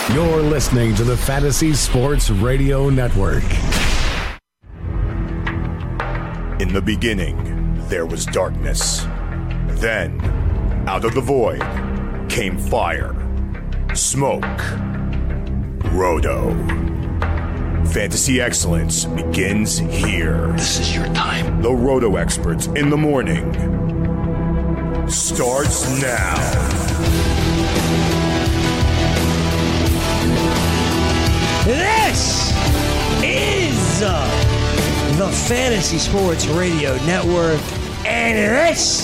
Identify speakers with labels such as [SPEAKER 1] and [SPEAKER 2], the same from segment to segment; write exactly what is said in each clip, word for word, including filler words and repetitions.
[SPEAKER 1] You're listening to the Fantasy Sports Radio Network.
[SPEAKER 2] In the beginning, there was darkness. Then, out of the void, came fire, smoke, Roto. Fantasy excellence begins here.
[SPEAKER 3] This is your time.
[SPEAKER 2] The Roto Experts in the Morning starts now.
[SPEAKER 4] This is uh, the Fantasy Sports Radio Network, and this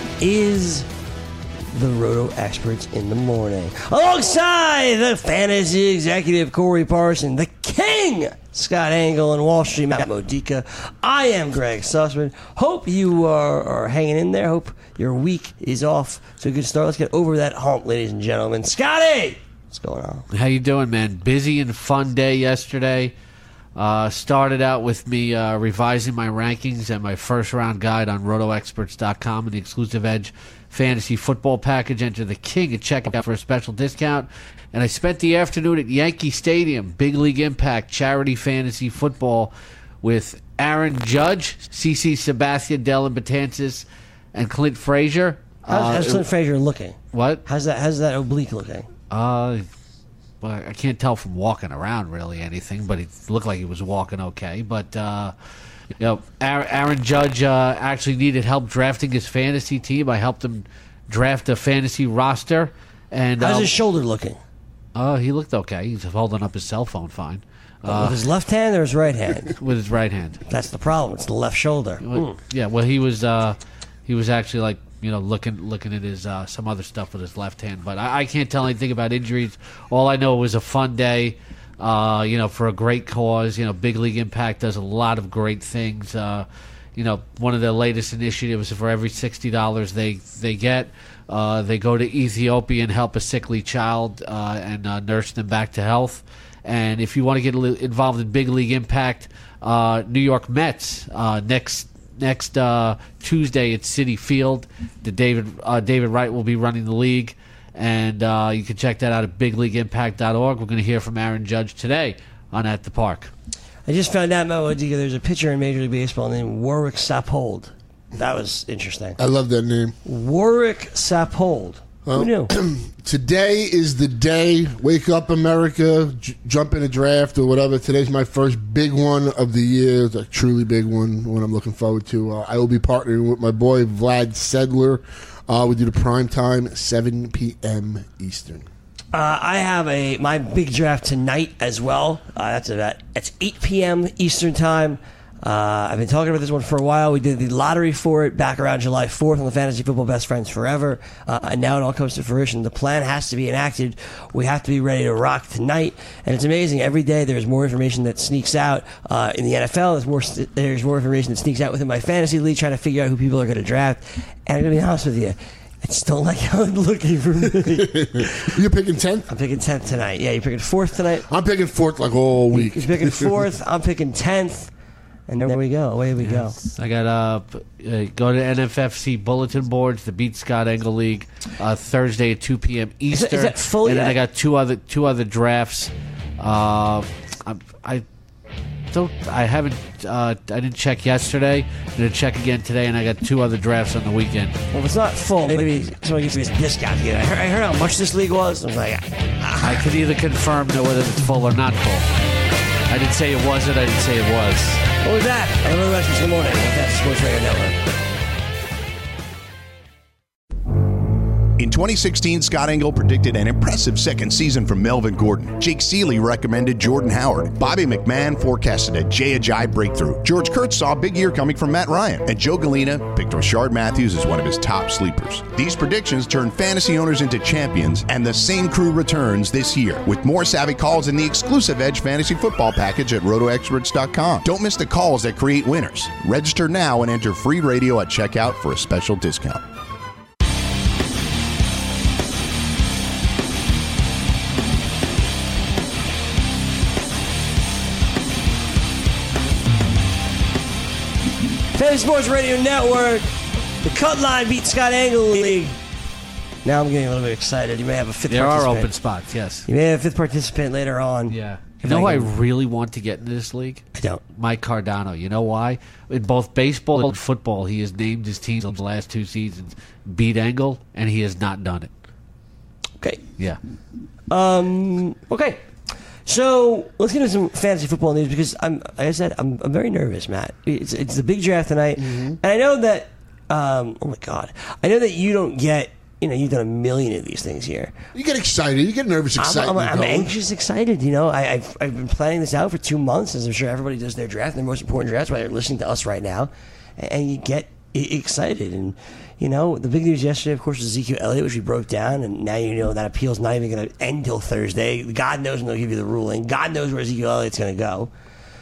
[SPEAKER 4] is the Roto Experts in the Morning. Alongside the fantasy executive Corey Parson, the king Scott Engel, and Wall Street Matt Modica, I am Greg Sussman. Hope you are, are hanging in there. Hope your week is off to a good start. Let's get over that hump, ladies and gentlemen. Scotty! What's going on?
[SPEAKER 5] How you doing, man? Busy and fun day yesterday. Uh, started out with me uh, revising my rankings and my first round guide on roto experts dot com and the exclusive Edge fantasy football package. Enter the king and check it out for a special discount. And I spent the afternoon at Yankee Stadium, Big League Impact charity fantasy football with Aaron Judge, C C Sabathia, Dylan Betances, and Clint Frazier.
[SPEAKER 4] How's,
[SPEAKER 5] uh,
[SPEAKER 4] how's Clint Frazier looking?
[SPEAKER 5] What?
[SPEAKER 4] How's that? How's that oblique looking?
[SPEAKER 5] Uh, well, I can't tell from walking around really anything, but it looked like he was walking okay. But uh, you know, Aaron, Aaron Judge uh, actually needed help drafting his fantasy team. I helped him draft a fantasy roster. And
[SPEAKER 4] how's
[SPEAKER 5] um,
[SPEAKER 4] his shoulder looking?
[SPEAKER 5] Uh, he looked okay. He's holding up his cell phone fine. Uh,
[SPEAKER 4] with his left hand or his right hand?
[SPEAKER 5] With his right hand.
[SPEAKER 4] That's the problem. It's the left shoulder.
[SPEAKER 5] Well, yeah. Well, he was uh, he was actually like. You know, looking looking at his uh, some other stuff with his left hand, but I, I can't tell anything about injuries. All I know it was a fun day, uh, you know, for a great cause. You know, Big League Impact does a lot of great things. Uh, you know, one of the latest initiatives for every sixty dollars they they get, uh, they go to Ethiopia and help a sickly child uh, and uh, nurse them back to health. And if you want to get involved in Big League Impact, uh, New York Mets uh, next. Next uh, Tuesday at Citi Field, the David uh, David Wright will be running the league, and uh, you can check that out at big league impact dot org. We're going to hear from Aaron Judge today on At the Park.
[SPEAKER 4] I just found out, Matt Modica, there's a pitcher in Major League Baseball named Warwick Sappold. That was interesting.
[SPEAKER 6] I love that name.
[SPEAKER 4] Warwick Sappold.
[SPEAKER 6] Well,
[SPEAKER 4] Who knew?
[SPEAKER 6] Today is the day. Wake up, America. J- jump in a draft or whatever. Today's my first big one of the year. It's a truly big one, one I'm looking forward to. Uh, I will be partnering with my boy, Vlad Sedler. Uh, we do the prime time, seven p.m. Eastern.
[SPEAKER 4] Uh, I have a my big draft tonight as well. Uh, that's about it's eight p.m. Eastern time. Uh, I've been talking about this one for a while. We did the lottery for it back around July fourth on the Fantasy Football Best Friends Forever, uh, and now it all comes to fruition. The plan has to be enacted. We have to be ready to rock tonight, and it's amazing. Every day there's more information that sneaks out uh, in the N F L. There's more there's more information that sneaks out within my fantasy league, trying to figure out who people are going to draft. And I'm going to be honest with you, it's don't like how it's looking for me.
[SPEAKER 6] You're picking tenth?
[SPEAKER 4] I'm picking tenth tonight. Yeah, you're picking fourth tonight?
[SPEAKER 6] I'm picking fourth like all week.
[SPEAKER 4] You're picking fourth. I'm picking tenth. And there we go. Away we go.
[SPEAKER 5] I got uh, uh go to N F F C bulletin boards, the Beat Scott Engel League, uh, Thursday at two p.m. Eastern.
[SPEAKER 4] Is that, is that full
[SPEAKER 5] and
[SPEAKER 4] yet?
[SPEAKER 5] then I got two other two other drafts. Uh, I, I don't. I haven't. Uh, I didn't check yesterday. I'm gonna check again today, and I got two other drafts on the weekend.
[SPEAKER 4] Well, if it's not full, maybe somebody gives me a discount to get it. I heard, I heard how much this league was. I was like, ah.
[SPEAKER 5] I can either confirm that whether it's full or not full. I didn't say it wasn't. I didn't say it was.
[SPEAKER 4] What was that? I don't know the rest of the morning. That's Sports Radio Network.
[SPEAKER 2] In twenty sixteen, Scott Engel predicted an impressive second season from Melvin Gordon. Jake Seeley recommended Jordan Howard. Bobby McMahon forecasted a Jay Ajayi breakthrough. George Kurtz saw a big year coming from Matt Ryan. And Joe Galena picked Rashard Matthews as one of his top sleepers. These predictions turned fantasy owners into champions, and the same crew returns this year with more savvy calls in the exclusive Edge Fantasy Football package at roto experts dot com. Don't miss the calls that create winners. Register now and enter free radio at checkout for a special discount.
[SPEAKER 4] Fantasy Sports Radio Network, the Cut Line Beat Scott Engel League. Now I'm getting a little bit excited. You may have a fifth
[SPEAKER 5] There are
[SPEAKER 4] participant.
[SPEAKER 5] open spots, yes.
[SPEAKER 4] You may have a fifth participant later on.
[SPEAKER 5] Yeah.
[SPEAKER 4] If
[SPEAKER 5] You know who I
[SPEAKER 4] can-
[SPEAKER 5] really want to get into this league?
[SPEAKER 4] I don't.
[SPEAKER 5] Mike Cardano. You know why? In both baseball and football, he has named his teams in the last two seasons beat Engel, and he has not done it.
[SPEAKER 4] Okay.
[SPEAKER 5] Yeah.
[SPEAKER 4] Um. Okay. So let's get into some fantasy football news because I'm, like I said, I'm, I'm very nervous, Matt. It's it's the big draft tonight, and I know that. Um. Oh my God. I know that you don't get. You know, you've done a million of these things here.
[SPEAKER 6] You get excited. You get nervous,
[SPEAKER 4] I'm,
[SPEAKER 6] excited.
[SPEAKER 4] I'm, I'm anxious, excited. You know, I, I've I've been planning this out for two months, as I'm sure everybody does their draft, their most important drafts, while they're listening to us right now, and, and you get e- excited. And you know, the big news yesterday, of course, was Ezekiel Elliott, which we broke down, and now you know that appeal's not even going to end till Thursday. God knows when they'll give you the ruling. God knows where Ezekiel Elliott's going to go.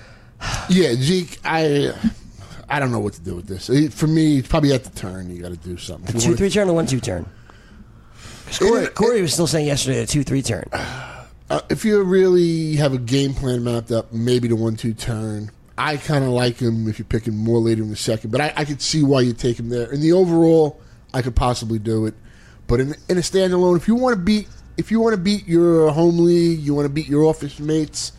[SPEAKER 6] Yeah, Zeke, I I don't know what to do with this. It- For me, it's probably at the turn. You got to do something.
[SPEAKER 4] The
[SPEAKER 6] If you
[SPEAKER 4] two
[SPEAKER 6] wanna-
[SPEAKER 4] three turn or one two turn. 'Cause Corey,
[SPEAKER 6] It-
[SPEAKER 4] Corey was still saying yesterday a two three turn.
[SPEAKER 6] Uh, if you really have a game plan mapped up, maybe the one two turn. I kind of like him if you're picking more later in the second, but I, I could see why you take him there. In the overall, I could possibly do it, but in in a standalone, if you want to beat if you want to beat your home league, you want to beat your office mates.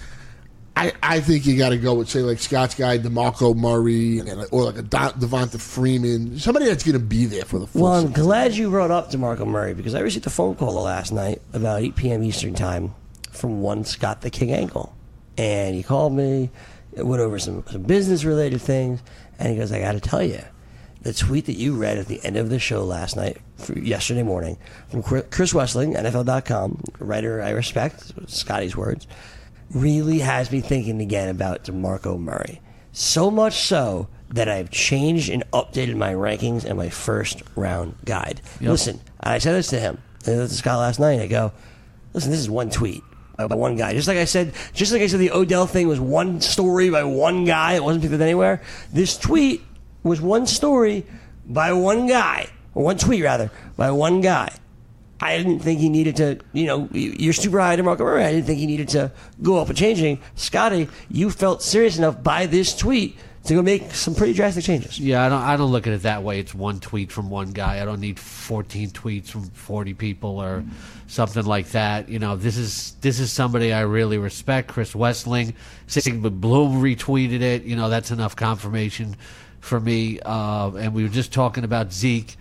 [SPEAKER 6] I, I think you got to go with, say, like Scott's guy, DeMarco Murray, and like, or like a Don, Devonta Freeman, somebody that's going to be there for the full
[SPEAKER 4] Well, I'm
[SPEAKER 6] season.
[SPEAKER 4] glad you brought up DeMarco Murray because I received a phone call last night about eight p.m. Eastern Time from one Scott the King Angle. And he called me, went over some, some business-related things, and he goes, I got to tell you, the tweet that you read at the end of the show last night, for yesterday morning, from Chris Wessling, N F L dot com, a writer I respect, Scotty's words, really has me thinking again about DeMarco Murray. So much so that I've changed and updated my rankings and my first round guide.
[SPEAKER 5] Yep.
[SPEAKER 4] Listen, I said this to him, I said this to Scott last night. I go, listen, this is one tweet by one guy. Just like I said, just like I said, the Odell thing was one story by one guy. It wasn't picked up anywhere. This tweet was one story by one guy, or one tweet rather, by one guy. I didn't think he needed to, you know, you're super high to DeMarco Murray. I didn't think he needed to go up and changing. Scotty, you felt serious enough by this tweet to go make some pretty drastic changes.
[SPEAKER 5] Yeah, I don't. I don't look at it that way. It's one tweet from one guy. I don't need fourteen tweets from forty people or something like that. You know, this is this is somebody I really respect. Chris Wessling, Sigmund Bloom retweeted it. You know, that's enough confirmation for me. Uh, and we were just talking about Zeke.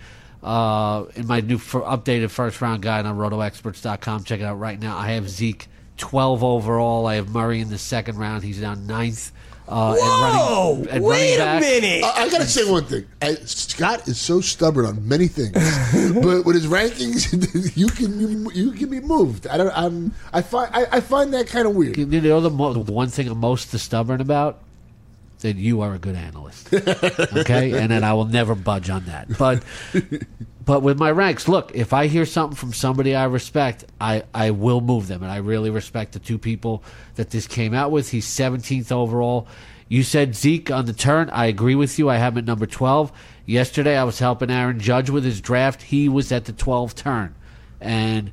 [SPEAKER 5] Uh, in my new for updated first round guide on roto experts dot com. Check it out right now. I have Zeke twelve overall. I have Murray in the second round. He's down ninth. Uh,
[SPEAKER 4] Whoa!
[SPEAKER 5] and running, and
[SPEAKER 4] Wait
[SPEAKER 5] running
[SPEAKER 4] a
[SPEAKER 5] back.
[SPEAKER 4] minute!
[SPEAKER 6] I, I got to say one thing. I, Scott is so stubborn on many things, but with his rankings, you can you can be moved. I don't. I'm. I find I, I find that kind of weird.
[SPEAKER 5] You know the, mo- the one thing I'm most stubborn about? That you are a good analyst. Okay? And then I will never budge on that. But but with my ranks, look, if I hear something from somebody I respect, I, I will move them. And I really respect the two people that this came out with. He's seventeenth overall. You said Zeke on the turn. I agree with you. I have him at number twelve. Yesterday I was helping Aaron Judge with his draft. He was at the twelfth turn. And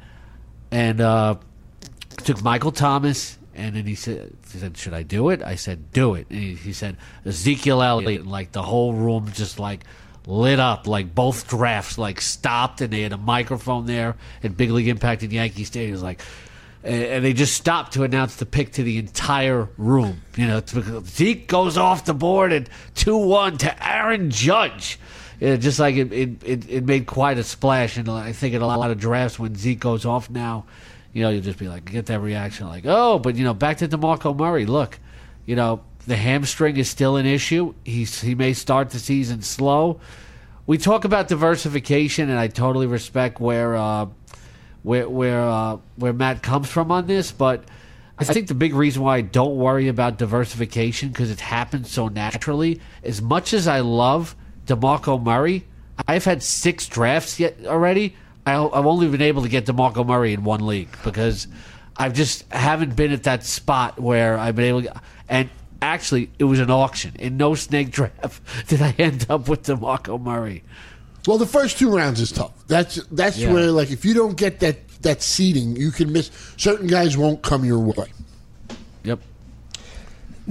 [SPEAKER 5] and uh, took Michael Thomas. And then he said, he said, should I do it? I said, do it. And he, he said, Ezekiel Elliott. And like the whole room just like lit up. Like both drafts like stopped and they had a microphone there at Big League Impact in Yankee Stadium. It was like, and, and they just stopped to announce the pick to the entire room. You know, Zeke goes off the board at two one to Aaron Judge. Yeah, just like it, it, it, it made quite a splash. And I think in a lot of drafts when Zeke goes off now, you know, you'll just be like, get that reaction like, oh, but, you know, back to DeMarco Murray. Look, you know, the hamstring is still an issue. He's, he may start the season slow. We talk about diversification, and I totally respect where uh, where where uh, where Matt comes from on this, but I think the big reason why I don't worry about diversification, because it happens so naturally, as much as I love DeMarco Murray, I've had six drafts yet already. I've only been able to get DeMarco Murray in one league because I've just haven't been at that spot where I've been able to. And actually, it was an auction. In no snake draft did I end up with DeMarco Murray.
[SPEAKER 6] Well, the first two rounds is tough. That's that's
[SPEAKER 5] Yeah.
[SPEAKER 6] where, like, if you don't get that, that seeding, you can miss. Certain guys won't come your way.
[SPEAKER 5] Yep.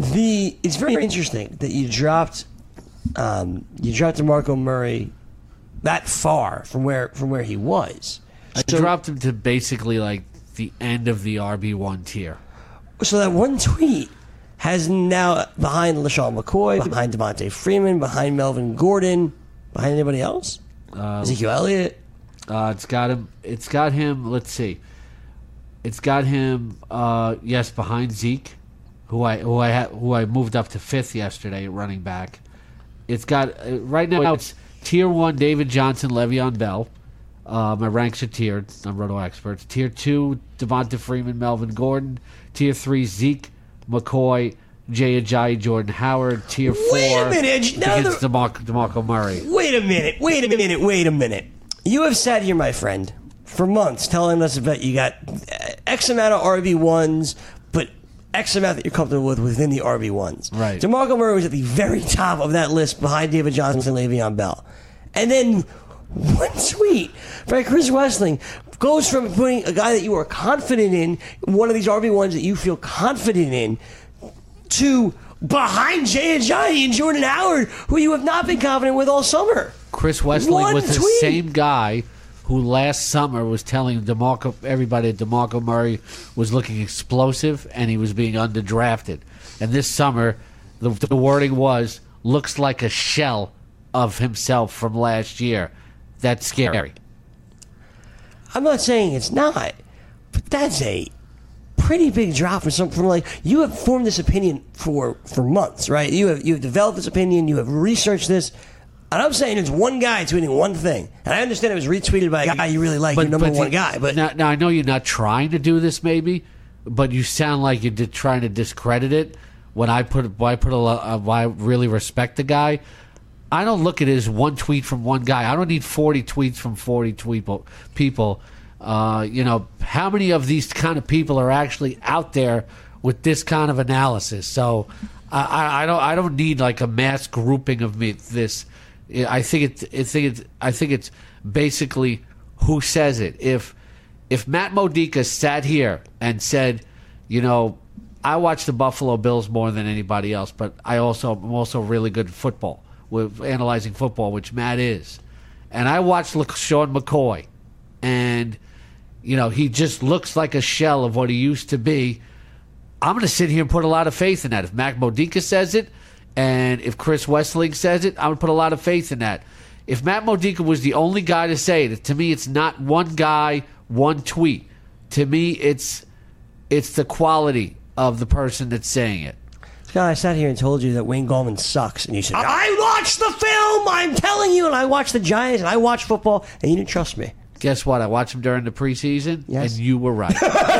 [SPEAKER 4] The it's very interesting that you dropped um, you dropped DeMarco Murray that far from where from where he was.
[SPEAKER 5] I
[SPEAKER 4] So-
[SPEAKER 5] dropped him to basically like the end of the R B one tier.
[SPEAKER 4] So that one tweet has now behind LaShawn McCoy, behind Devontae Freeman, behind Melvin Gordon, behind anybody else?
[SPEAKER 5] Uh,
[SPEAKER 4] Ezekiel Elliott.
[SPEAKER 5] Uh, it's got him. It's got him. Let's see. It's got him. Uh, yes, behind Zeke, who I who I ha- who I moved up to fifth yesterday at running back. It's got uh, right now. It's tier one: David Johnson, Le'Veon Bell. Uh, my ranks are tiered. I'm Roto Experts. Tier two: Devonta Freeman, Melvin Gordon. Tier three: Zeke, McCoy, Jay Ajayi, Jordan Howard. Tier four:
[SPEAKER 4] Wait a minute. Now
[SPEAKER 5] against
[SPEAKER 4] the-
[SPEAKER 5] DeMar- DeMarco Murray.
[SPEAKER 4] Wait a minute. Wait a minute. Wait a minute. You have sat here, my friend, for months telling us about you got X amount of R B ones, but X amount that you're comfortable with within the R B ones.
[SPEAKER 5] Right.
[SPEAKER 4] DeMarco Murray was at the very top of that list behind David Johnson and Le'Veon Bell. And then one tweet by Chris Wessling goes from putting a guy that you are confident in, one of these R B ones that you feel confident in, to behind Jay Ajayi and Jordan Howard, who you have not been confident with all summer.
[SPEAKER 5] Chris Wessling
[SPEAKER 4] One
[SPEAKER 5] was the
[SPEAKER 4] tweet.
[SPEAKER 5] same guy who last summer was telling DeMarco, everybody that DeMarco Murray was looking explosive and he was being underdrafted. And this summer, the, the wording was, looks like a shell of himself from last year. That's scary.
[SPEAKER 4] I'm not saying it's not, but that's a pretty big drop from some from like you have formed this opinion for for months, right? You have you have developed this opinion, you have researched this. And I'm saying it's one guy tweeting one thing. And I understand it was retweeted by a guy you really like, your number one guy. But
[SPEAKER 5] now, now I know you're not trying to do this, maybe, but you sound like you're di- trying to discredit it. When I put, when I put a, lo- uh, when I really respect the guy. I don't look at it as one tweet from one guy. I don't need forty tweets from forty tweeple, people. Uh, you know, how many of these kind of people are actually out there with this kind of analysis? So I, I, I don't, I don't need like a mass grouping of me. This. I think it. I think it's. I think it's basically who says it. If if Matt Modica sat here and said, you know, I watch the Buffalo Bills more than anybody else, but I also am also really good at football, with analyzing football, which Matt is, and I watched LaShawn McCoy, and you know he just looks like a shell of what he used to be. I'm going to sit here and put a lot of faith in that. If Matt Modica says it. And if Chris Wessling says it, I would put a lot of faith in that. If Matt Modica was the only guy to say it, to me, it's not one guy, one tweet. To me, it's it's the quality of the person that's saying it.
[SPEAKER 4] Scott, I sat here and told you that Wayne Gallman sucks, and you said, I watched the film, I'm telling you, and I watched the Giants, and I watched football, and you didn't trust me.
[SPEAKER 5] Guess what? I watched him during the preseason,
[SPEAKER 4] Yes.
[SPEAKER 5] and you were right.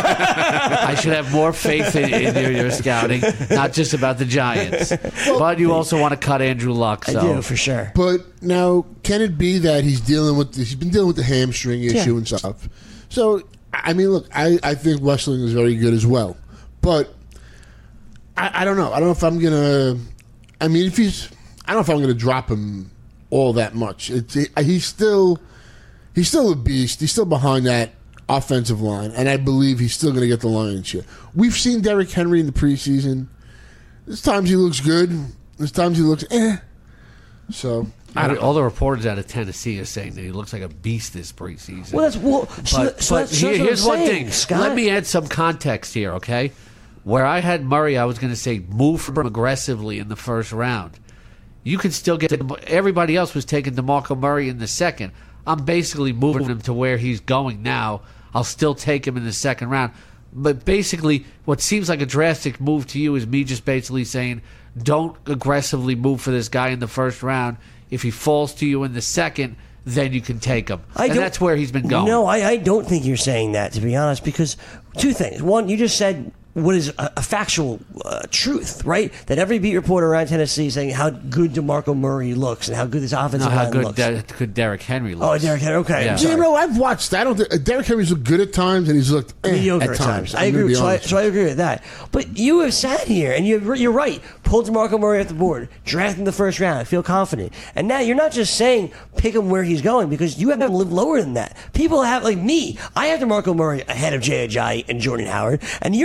[SPEAKER 5] I should have more faith in, in your, your scouting, not just about the Giants. But you also want to cut Andrew Luck. So.
[SPEAKER 4] I do, for sure.
[SPEAKER 6] But now, can it be that he's dealing with he's been dealing with the hamstring issue
[SPEAKER 4] Yeah.
[SPEAKER 6] and stuff? So, I mean, look, I, I think Wessling is very good as well, but I, I don't know. I don't know if I'm gonna. I mean, if he's, I don't know if I'm gonna drop him all that much. It's he's still he's still a beast. He's still behind that offensive line, and I believe he's still going to get the lion's share. We've seen Derrick Henry in the preseason. There's times he looks good. There's times he looks eh. So
[SPEAKER 5] I all the reporters out of Tennessee are saying that he looks like a beast this preseason.
[SPEAKER 4] Well, that's well. So,
[SPEAKER 5] But,
[SPEAKER 4] so
[SPEAKER 5] but
[SPEAKER 4] that's,
[SPEAKER 5] here-
[SPEAKER 4] that's what
[SPEAKER 5] here's
[SPEAKER 4] I'm
[SPEAKER 5] one
[SPEAKER 4] saying,
[SPEAKER 5] thing.
[SPEAKER 4] Scott.
[SPEAKER 5] Let me add some context here, okay? Where I had Murray, I was going to say move for him aggressively in the first round. You can still get everybody else was taking DeMarco Murray in the second. I'm basically moving him to where he's going now. I'll still take him in the second round. But basically, what seems like a drastic move to you is me just basically saying, don't aggressively move for this guy in the first round. If he falls to you in the second, then you can take him.
[SPEAKER 4] I
[SPEAKER 5] and
[SPEAKER 4] don't-
[SPEAKER 5] that's where he's been going.
[SPEAKER 4] No, I, I don't think you're saying that, to be honest, because two things. One, you just said what is a, a factual uh, truth, right? That every beat reporter around Tennessee is saying how good DeMarco Murray looks and how good this offensive
[SPEAKER 5] No, how
[SPEAKER 4] line
[SPEAKER 5] good,
[SPEAKER 4] looks.
[SPEAKER 5] De- good Derrick Henry
[SPEAKER 4] oh,
[SPEAKER 5] looks.
[SPEAKER 4] Derrick Henry, okay.
[SPEAKER 5] Yeah.
[SPEAKER 4] I'm
[SPEAKER 6] you
[SPEAKER 4] sorry.
[SPEAKER 6] know, I've watched. I don't. think Derrick Henry's looked good at times, and he's looked eh,
[SPEAKER 4] mediocre
[SPEAKER 6] at
[SPEAKER 4] at times. I
[SPEAKER 6] I'm gonna
[SPEAKER 4] agree.
[SPEAKER 6] be
[SPEAKER 4] So I,
[SPEAKER 6] honest.
[SPEAKER 4] so I agree with that. But you have sat here and you're, you're right. Pulled DeMarco Murray off the board, drafted in the first round. I feel confident. And now you're not just saying pick him where he's going because you haven't lived lower than that. People have like me. I have DeMarco Murray ahead of Jay Ajayi and Jordan Howard, and you're now telling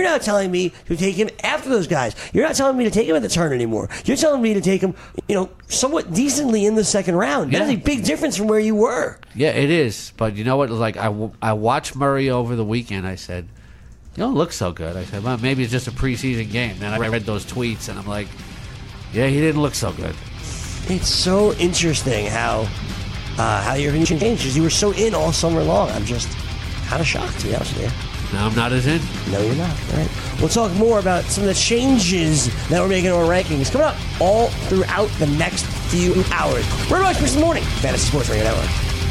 [SPEAKER 4] telling me to take him after those guys. You're not telling me to take him at the turn anymore. You're telling me to take him, you know, somewhat decently in the second round.
[SPEAKER 5] Yeah.
[SPEAKER 4] That's a big difference from where you were.
[SPEAKER 5] Yeah, it is. But you know what? Like I, w- I watched Murray over the weekend. I said, you don't look so good. I said, well, maybe it's just a preseason game. Then I read those tweets, and I'm like, yeah, he didn't look so good.
[SPEAKER 4] It's so interesting how uh, how your opinion changed, because you were so in all summer long. I'm just kind of shocked, to be honest with you.
[SPEAKER 5] Now I'm not as in.
[SPEAKER 4] No, you're not. All right. We'll talk more about some of the changes that we're making in our rankings coming up all throughout the next few hours. We're going to this morning, Fantasy Sports Radio Network.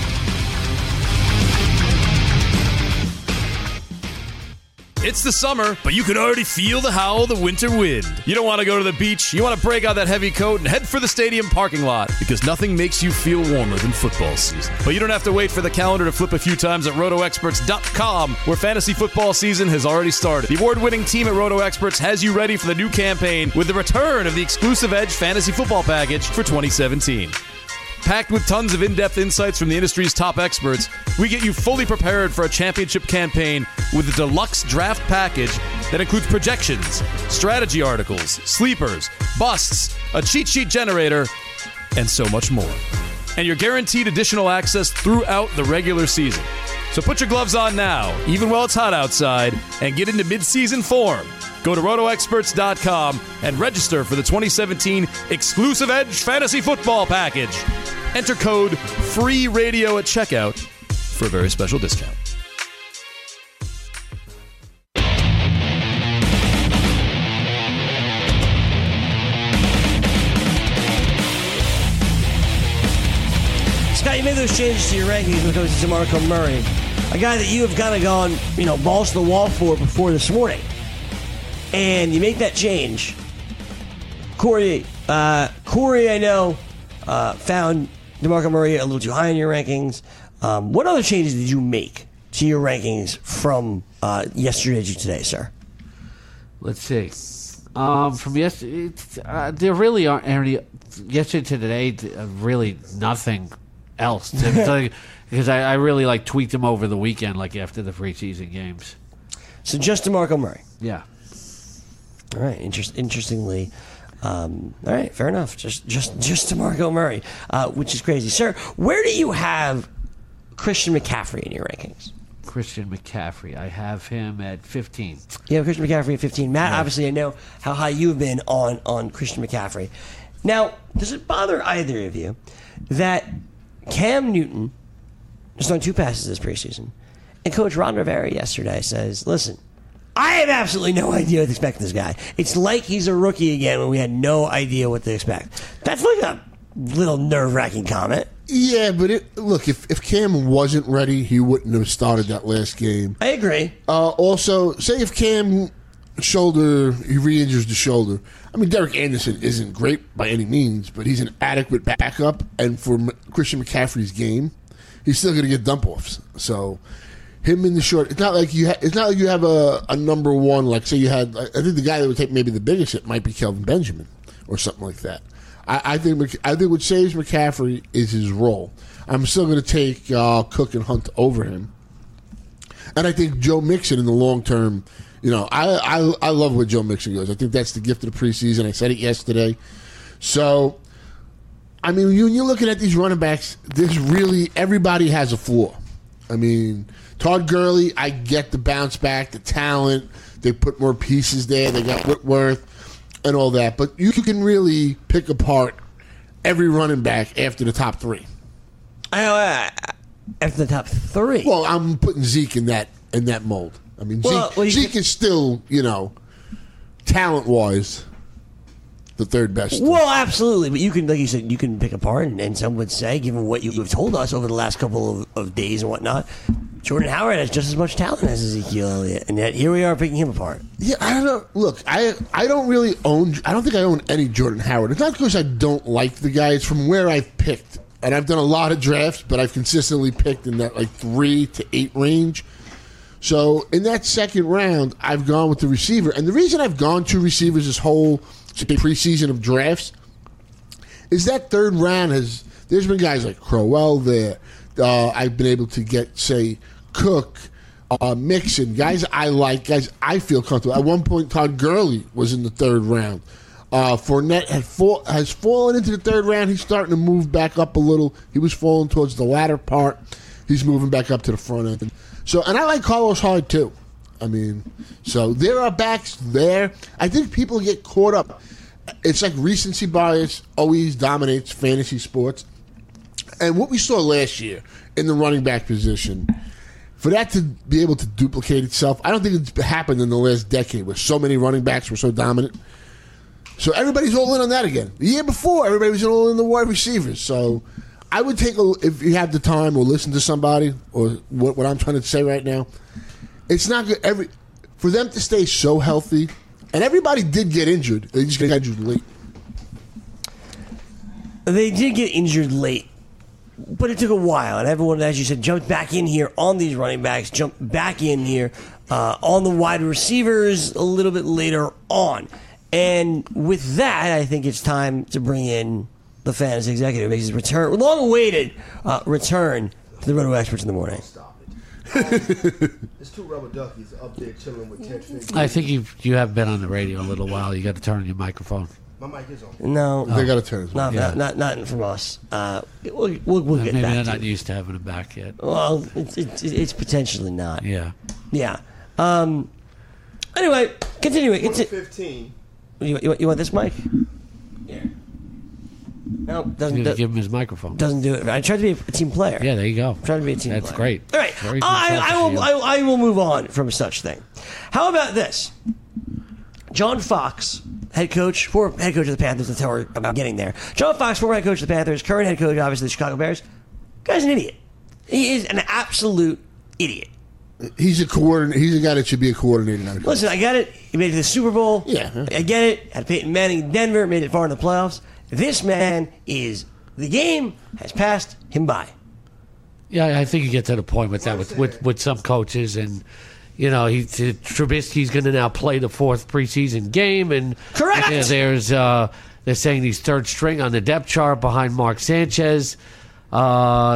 [SPEAKER 3] It's the summer, but you can already feel the howl of the winter wind. You don't want to go to the beach. You want to break out that heavy coat and head for the stadium parking lot, because nothing makes you feel warmer than football season. But you don't have to wait for the calendar to flip a few times at roto experts dot com, where fantasy football season has already started. The award-winning team at RotoExperts has you ready for the new campaign with the return of the exclusive Edge Fantasy Football Package for twenty seventeen. Packed with tons of in-depth insights from the industry's top experts, we get you fully prepared for a championship campaign with a deluxe draft package that includes projections, strategy articles, sleepers, busts, a cheat sheet generator, and so much more. And you're guaranteed additional access throughout the regular season. So put your gloves on now, even while it's hot outside, and get into mid-season form. Go to roto experts dot com and register for the twenty seventeen exclusive Edge Fantasy Football Package. Enter code FREERADIO at checkout for a very special discount.
[SPEAKER 4] Scott, you made those changes to your rankings when it comes to DeMarco Murray, a guy that you have kind of gone, you know, balls to the wall for before this morning. And you make that change. Corey, uh, Corey, I know, uh, found DeMarco Murray a little too high in your rankings. Um, what other changes did you make to your rankings from uh, yesterday to today, sir?
[SPEAKER 5] Let's see. Um, from yesterday, uh, there really aren't any. Yesterday to today, uh, really nothing else. Because I, I really like tweaked them over the weekend, like after the preseason games.
[SPEAKER 4] So just DeMarco Murray.
[SPEAKER 5] Yeah.
[SPEAKER 4] All right. Inter- interestingly, um, all right. Fair enough. Just, just, just DeMarco Murray, uh, which is crazy, sir. Where do you have Christian McCaffrey in your rankings?
[SPEAKER 5] Christian McCaffrey. I have him at fifteen.
[SPEAKER 4] You have Christian McCaffrey at fifteen. Matt,
[SPEAKER 5] Yeah.
[SPEAKER 4] obviously, I know how high you've been on on Christian McCaffrey. Now, does it bother either of you that Cam Newton just thrown two passes this preseason, and Coach Ron Rivera yesterday says, "Listen, I have absolutely no idea what to expect from this guy. It's like he's a rookie again when we had no idea what to expect." That's like a little nerve-wracking comment.
[SPEAKER 6] Yeah, but it, look, if, if Cam wasn't ready, he wouldn't have started that last game.
[SPEAKER 4] I agree.
[SPEAKER 6] Uh, also, say if Cam shoulder, he re-injures the shoulder. I mean, Derek Anderson isn't great by any means, but he's an adequate backup. And for M- Christian McCaffrey's game, he's still going to get dump-offs. So him in the short, it's not like you ha- it's not like you have a, a number one, like say you had, I think the guy that would take maybe the biggest hit might be Kelvin Benjamin or something like that. I, I think Mc- I think what saves McCaffrey is his role. I'm still going to take uh, Cook and Hunt over him. And I think Joe Mixon in the long term, you know, I, I I love where Joe Mixon goes. I think that's the gift of the preseason. I said it yesterday. So, I mean, when you, you're looking at these running backs, there's really, everybody has a flaw. I mean, Todd Gurley, I get the bounce back, the talent. They put more pieces there. They got Whitworth and all that. But you can really pick apart every running back after the top three.
[SPEAKER 4] I know, uh, after the top three.
[SPEAKER 6] Well, I'm putting Zeke in that in that mold. I mean,
[SPEAKER 4] Well,
[SPEAKER 6] Zeke,
[SPEAKER 4] well, you
[SPEAKER 6] Zeke
[SPEAKER 4] could-
[SPEAKER 6] is still, you know, talent-wise, the third best.
[SPEAKER 4] Well, absolutely, but you can, like you said, you can pick apart, and, and some would say, given what you have told us over the last couple of, of days and whatnot, Jordan Howard has just as much talent as Ezekiel Elliott, and yet here we are picking him apart.
[SPEAKER 6] Yeah, I don't know. Look, I I don't really own. I don't think I own any Jordan Howard. It's not because I don't like the guy. It's from where I've picked, and I've done a lot of drafts, but I've consistently picked in that like three to eight range. So in that second round, I've gone with the receiver, and the reason I've gone to receivers this whole preseason of drafts is that third round has. There's been guys like Crowell there. Uh, I've been able to get, say, Cook, uh, Mixon, guys I like, guys I feel comfortable. At one point, Todd Gurley was in the third round. Uh, Fournette had fall, has fallen into the third round. He's starting to move back up a little. He was falling towards the latter part. He's moving back up to the front end. So, and I like Carlos Hyde too. I mean, so there are backs there. I think people get caught up. It's like recency bias always dominates fantasy sports. And what we saw last year in the running back position, for that to be able to duplicate itself, I don't think it's happened in the last decade where so many running backs were so dominant. So everybody's all in on that again. The year before, everybody was all in the wide receivers. So I would take a, if you have the time or listen to somebody or what, what I'm trying to say right now, it's not good. Every for them to stay so healthy, and everybody did get injured. They just got injured late.
[SPEAKER 4] They did get injured late, but it took a while, and everyone, as you said, jumped back in here on these running backs, jumped back in here uh, on the wide receivers a little bit later on. And with that, I think it's time to bring in the fantasy executive, makes his return, long-awaited uh, return to the Roto Experts in the morning.
[SPEAKER 7] Stop it. There's two rubber duckies up there chilling with Ted Fig.
[SPEAKER 5] I think you you have been on the radio a little while. You got to turn on your microphone.
[SPEAKER 7] My mic is on.
[SPEAKER 4] No,
[SPEAKER 6] They got to turn his
[SPEAKER 4] not,
[SPEAKER 6] mic.
[SPEAKER 4] not, not, not from us. Uh, we'll we'll, we'll get
[SPEAKER 5] Maybe
[SPEAKER 4] back
[SPEAKER 5] they're
[SPEAKER 4] to
[SPEAKER 5] not
[SPEAKER 4] it.
[SPEAKER 5] used to having him back yet.
[SPEAKER 4] Well, it's, it's, it's potentially not.
[SPEAKER 5] Yeah.
[SPEAKER 4] Yeah. Um, anyway, continuing.
[SPEAKER 7] Number
[SPEAKER 4] It's,
[SPEAKER 7] fifteen.
[SPEAKER 4] you, you, you want this mic? Yeah. No, doesn't
[SPEAKER 5] You
[SPEAKER 4] do,
[SPEAKER 5] gotta give him his microphone.
[SPEAKER 4] doesn't do it. I tried to be a team player.
[SPEAKER 5] Yeah, there you go.
[SPEAKER 4] Trying to be a team
[SPEAKER 5] That's
[SPEAKER 4] player.
[SPEAKER 5] great.
[SPEAKER 4] All right.
[SPEAKER 5] Very
[SPEAKER 4] I, I, will,
[SPEAKER 5] selfish
[SPEAKER 4] I, I will move on from such thing. How about this? John Fox, head coach, former head coach of the Panthers. Let's tell her about getting there. John Fox, former head coach of the Panthers, current head coach, obviously, of the Chicago Bears. Guy's an idiot. He is an absolute idiot.
[SPEAKER 6] He's a coordinator. He's a guy that should be a coordinator. Not a coach.
[SPEAKER 4] Listen, I get it. He made it to the Super Bowl.
[SPEAKER 6] Yeah.
[SPEAKER 4] I get it. Had Peyton Manning in Denver, made it far in the playoffs. This man is, the game has passed him by.
[SPEAKER 5] Yeah, I think you get to the point with that with, with, with some coaches, and you know, he Trubisky's going to now play the fourth preseason game, and
[SPEAKER 4] Correct.
[SPEAKER 5] and there's uh, they're saying he's third string on the depth chart behind Mark Sanchez. Uh,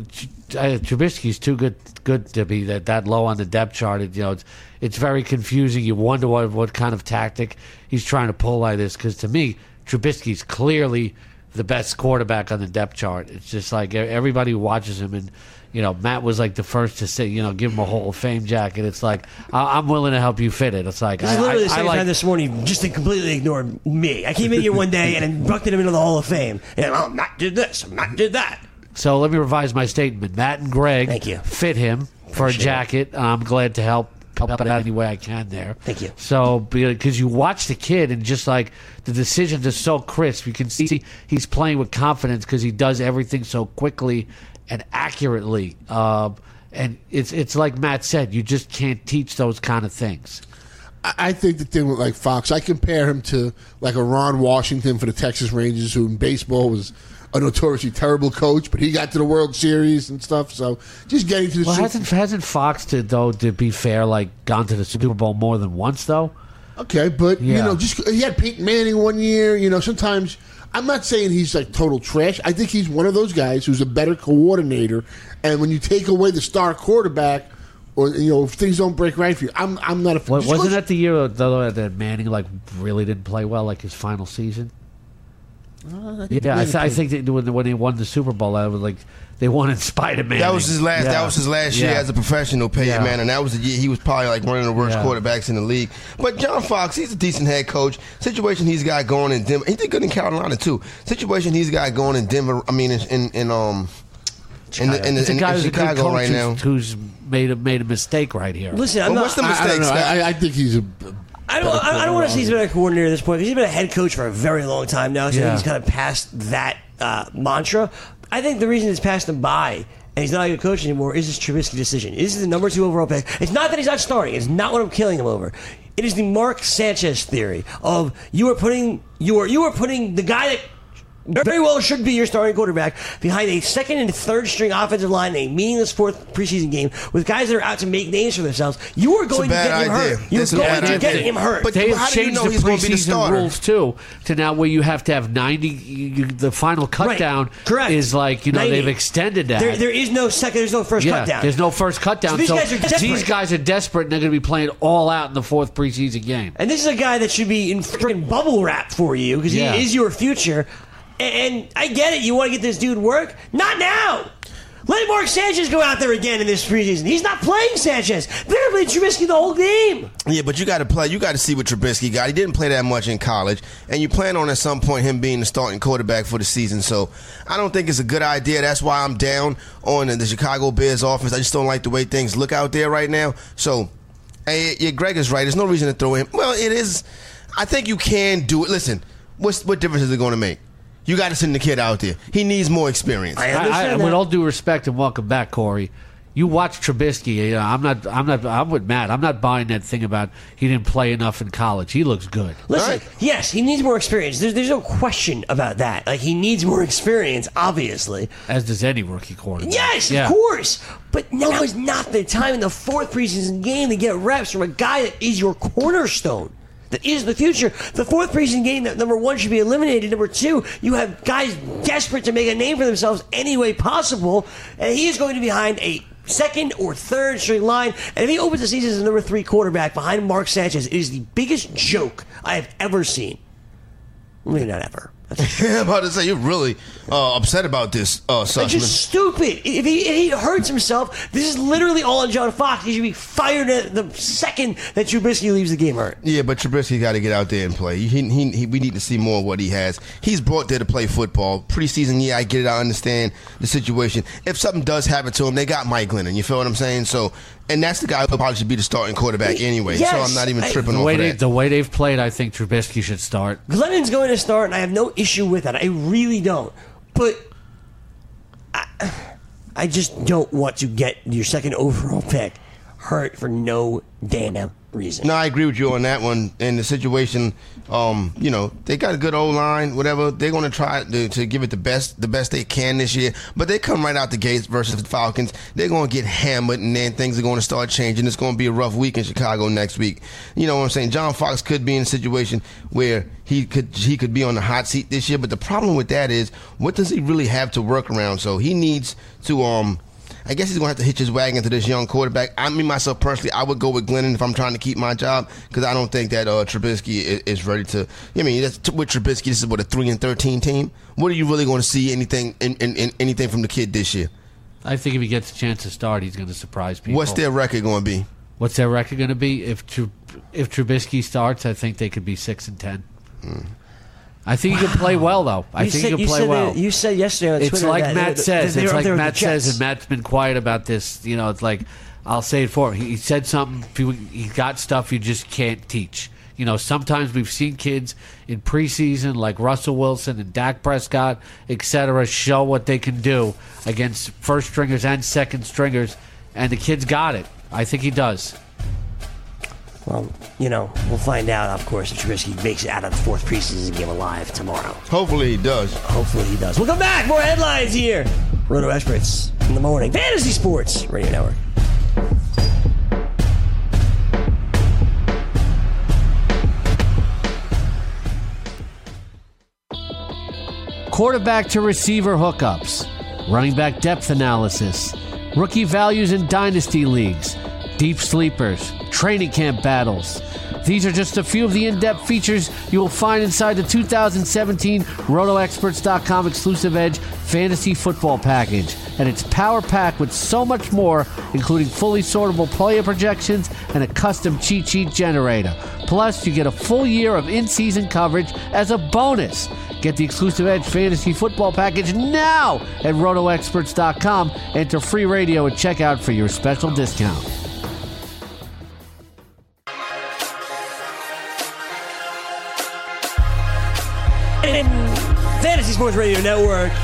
[SPEAKER 5] Trubisky's too good good to be that, that low on the depth chart. It, you know, it's it's very confusing. You wonder what what kind of tactic he's trying to pull like this, because to me, Trubisky's clearly the best quarterback on the depth chart. It's just like everybody who watches him, and you know, Matt was like the first to say, you know, give him a Hall of Fame jacket. It's like, I- I'm willing to help you fit it. It's like,
[SPEAKER 4] This is
[SPEAKER 5] I,
[SPEAKER 4] literally
[SPEAKER 5] I,
[SPEAKER 4] the
[SPEAKER 5] I
[SPEAKER 4] same
[SPEAKER 5] like,
[SPEAKER 4] time this morning you just completely ignored me. I came in here one day and inducted him into the Hall of Fame. And oh, Matt did this, Matt did that.
[SPEAKER 5] So let me revise my statement. Matt and Greg
[SPEAKER 4] Thank you.
[SPEAKER 5] fit him for a
[SPEAKER 4] Appreciate it.
[SPEAKER 5] jacket. I'm glad to help help out any way I can there.
[SPEAKER 4] Thank you.
[SPEAKER 5] So because you watch the kid and just like the decisions are so crisp, you can see he's playing with confidence because he does everything so quickly and accurately. Uh, and it's it's like Matt said, you just can't teach those kind of things.
[SPEAKER 6] I I think the thing with like Fox, I compare him to like a Ron Washington for the Texas Rangers, who in baseball was a notoriously terrible coach, but he got to the World Series and stuff. So just getting to the
[SPEAKER 5] Well,
[SPEAKER 6] Super-
[SPEAKER 5] hasn't hasn't Fox to though to be fair like gone to the Super Bowl more than once though?
[SPEAKER 6] Okay, but you
[SPEAKER 5] Yeah.
[SPEAKER 6] know, just he had Peyton Manning one year. You know, sometimes I'm not saying he's like total trash. I think he's one of those guys who's a better coordinator. And when you take away the star quarterback, or you know, if things don't break right for you, I'm I'm not a.
[SPEAKER 5] What,
[SPEAKER 6] just
[SPEAKER 5] wasn't
[SPEAKER 6] go-
[SPEAKER 5] that the year though that Manning like really didn't play well, like his final season?
[SPEAKER 6] Uh,
[SPEAKER 5] Yeah, I, th- I think that when when they won the Super Bowl, I was like they won in spite of Manning.
[SPEAKER 7] That was his last.
[SPEAKER 5] Yeah.
[SPEAKER 7] That was his last year
[SPEAKER 5] Yeah.
[SPEAKER 7] as a professional, Peyton
[SPEAKER 5] Yeah.
[SPEAKER 7] Manning. That was the year he was probably like one of the worst
[SPEAKER 5] Yeah.
[SPEAKER 7] quarterbacks in the league. But John Fox, he's a decent head coach. Situation he's got going in Denver. He did good in Carolina too. Situation he's got going in Denver. I mean, in in, in um. In, the, in, the,
[SPEAKER 5] It's a
[SPEAKER 7] in,
[SPEAKER 5] guy
[SPEAKER 7] in
[SPEAKER 5] who's a good
[SPEAKER 7] Chicago
[SPEAKER 5] coach
[SPEAKER 7] right now.
[SPEAKER 5] who's, who's made a made a mistake right here.
[SPEAKER 4] Listen, I'm
[SPEAKER 7] Well,
[SPEAKER 4] not.
[SPEAKER 7] what's the
[SPEAKER 6] I, I don't
[SPEAKER 7] mistake,
[SPEAKER 6] know.
[SPEAKER 7] Scott?
[SPEAKER 6] I, I think he's a.
[SPEAKER 4] I don't. I, I don't want to say he's been a coordinator at this point because he's been a head coach for a very long time now. So I
[SPEAKER 5] Yeah.
[SPEAKER 4] think he's kind of past that uh, mantra. I think the reason it's passed him by and he's not a good coach anymore is his Trubisky decision. This is the number two overall pick. It's not that he's not starting. It's not what I'm killing him over. It is the Mark Sanchez theory of you are putting you are you are putting the guy that very well should be your starting quarterback behind a second and third string offensive line in a meaningless fourth preseason game with guys that are out to make names for themselves. You are going to get him
[SPEAKER 7] idea.
[SPEAKER 4] hurt. You're
[SPEAKER 7] That's a
[SPEAKER 4] going
[SPEAKER 7] bad
[SPEAKER 4] to get
[SPEAKER 7] idea.
[SPEAKER 4] him hurt.
[SPEAKER 7] But
[SPEAKER 5] They
[SPEAKER 7] how
[SPEAKER 5] have
[SPEAKER 7] do you
[SPEAKER 5] changed
[SPEAKER 7] know
[SPEAKER 5] the
[SPEAKER 7] he's going to be the
[SPEAKER 5] preseason
[SPEAKER 7] starter?
[SPEAKER 5] rules too to now where you have to have ninety. You, the final cut
[SPEAKER 4] Right.
[SPEAKER 5] down
[SPEAKER 4] Correct.
[SPEAKER 5] is like you know
[SPEAKER 4] ninety.
[SPEAKER 5] they've extended that.
[SPEAKER 4] There, there is no second. There's no first
[SPEAKER 5] yeah,
[SPEAKER 4] cut down.
[SPEAKER 5] there's no first cut down.
[SPEAKER 4] So these
[SPEAKER 5] So
[SPEAKER 4] guys are desperate.
[SPEAKER 5] these guys are desperate, and they're going to be playing all out in the fourth preseason game.
[SPEAKER 4] And this is a guy that should be in freaking bubble wrap for you because
[SPEAKER 5] Yeah.
[SPEAKER 4] he is your future. And I get it. You want to get this dude work? Not now. Let Mark Sanchez go out there again in this preseason. He's not playing Sanchez. They're playing Trubisky the whole game.
[SPEAKER 7] Yeah, but you got to play. You got to see what Trubisky got. He didn't play that much in college, and you plan on at some point him being the starting quarterback for the season. So I don't think it's a good idea. That's why I'm down on the Chicago Bears offense. I just don't like the way things look out there right now. So, hey, yeah, Greg is right. There's no reason to throw him. Well, it is. I think you can do it. Listen, what's what difference is it going to make? You got to send the kid out there. He needs more experience.
[SPEAKER 4] I
[SPEAKER 5] I,
[SPEAKER 4] understand
[SPEAKER 5] I,
[SPEAKER 4] that.
[SPEAKER 5] with all due respect and welcome back, Corey. You watch Trubisky. You know, I'm not. I'm not. I'm with Matt. I'm not buying that thing about he didn't play enough in college. He looks good.
[SPEAKER 4] Listen,
[SPEAKER 7] Right.
[SPEAKER 4] yes, he needs more experience. There's, there's no question about that. Like, he needs more experience, obviously.
[SPEAKER 5] As does any rookie quarterback.
[SPEAKER 4] Yes,
[SPEAKER 5] Yeah.
[SPEAKER 4] of course. But now is not the time in the fourth preseason game to get reps from a guy that is your cornerstone. That is the future. The fourth preseason game, that number one should be eliminated. Number two, you have guys desperate to make a name for themselves any way possible, and he is going to be behind a second or third string line. And if he opens the season as the number three quarterback behind Mark Sanchez, it is the biggest joke I have ever seen. Maybe not ever.
[SPEAKER 7] I'm about to say you're really uh, upset about this, uh,
[SPEAKER 4] It's
[SPEAKER 7] Sussman.
[SPEAKER 4] just stupid. If he, if he hurts himself, this is literally all on John Fox. He should be fired at the second that Trubisky leaves the game hurt.
[SPEAKER 7] Yeah, but Trubisky got to get out there and play. He, he, he, we need to see more of what he has. He's brought there to play football. Preseason, yeah, I get it. I understand the situation. If something does happen to him, they got Mike Glennon. You feel what I'm saying? So, and that's the guy who probably should be the starting quarterback anyway.
[SPEAKER 4] Yes,
[SPEAKER 7] so I'm not even
[SPEAKER 4] I-
[SPEAKER 7] tripping
[SPEAKER 5] The
[SPEAKER 7] off
[SPEAKER 5] way
[SPEAKER 7] of
[SPEAKER 5] they,
[SPEAKER 7] that.
[SPEAKER 5] the way they've played, I think Trubisky should start.
[SPEAKER 4] Glennon's going to start, and I have no issue with that. I really don't. But I, I just don't want to get your second overall pick hurt for no damn reason.
[SPEAKER 7] No, I agree with you on that one. In the situation, um, you know, they got a good O line, whatever. They're going to try to, to give it the best, the best they can this year. But they come right out the gates versus the Falcons. They're going to get hammered, and then things are going to start changing. It's going to be a rough week in Chicago next week. You know what I'm saying? John Fox could be in a situation where he could he could be on the hot seat this year. But the problem with that is, what does he really have to work around? So he needs to um. I guess he's going to have to hitch his wagon to this young quarterback. I mean, myself personally, I would go with Glennon if I'm trying to keep my job because I don't think that uh, Trubisky is, is ready to. I mean, that's, with Trubisky, this is what a three and thirteen team. What are you really going to see anything in, in, in anything from the kid this year?
[SPEAKER 5] I think if he gets a chance to start, he's going to surprise people.
[SPEAKER 7] What's their record going to be?
[SPEAKER 5] What's their record going to be? If Tru- if Trubisky starts, I think they could be six and ten. Mm. I think he could play well, though. I
[SPEAKER 4] You
[SPEAKER 5] think
[SPEAKER 4] said-
[SPEAKER 5] he could
[SPEAKER 4] you
[SPEAKER 5] play
[SPEAKER 4] said
[SPEAKER 5] well.
[SPEAKER 4] that- you said yesterday on
[SPEAKER 5] it's
[SPEAKER 4] Twitter
[SPEAKER 5] like
[SPEAKER 4] that
[SPEAKER 5] Matt
[SPEAKER 4] they-
[SPEAKER 5] says.
[SPEAKER 4] they were
[SPEAKER 5] It's
[SPEAKER 4] up
[SPEAKER 5] like
[SPEAKER 4] there with
[SPEAKER 5] Matt
[SPEAKER 4] the
[SPEAKER 5] says,
[SPEAKER 4] Jets.
[SPEAKER 5] and Matt's been quiet about this. You know, it's like I'll say it for him. He, he said something. He, he got stuff you just can't teach. You know, sometimes we've seen kids in preseason like Russell Wilson and Dak Prescott, et cetera, show what they can do against first stringers and second stringers, and the kid's got it. I think he does.
[SPEAKER 4] Well, you know, we'll find out, of course, if Trubisky makes it out of the fourth preseason game alive tomorrow.
[SPEAKER 7] Hopefully he does.
[SPEAKER 4] Hopefully he does. We'll come back. More headlines here. Roto Experts in the morning. Fantasy Sports Radio Network.
[SPEAKER 5] Quarterback to receiver hookups, running back depth analysis, rookie values in dynasty leagues, deep sleepers, training camp battles. These are just a few of the in-depth features you will find inside the two thousand seventeen Roto Experts dot com exclusive Edge Fantasy Football Package. And it's power-packed with so much more, including fully sortable player projections and a custom cheat sheet generator. Plus, you get a full year of in-season coverage as a bonus. Get the exclusive Edge Fantasy Football Package now at Roto Experts dot com. Enter free radio at checkout for your special discount.
[SPEAKER 4] And Fantasy Sports Radio Network.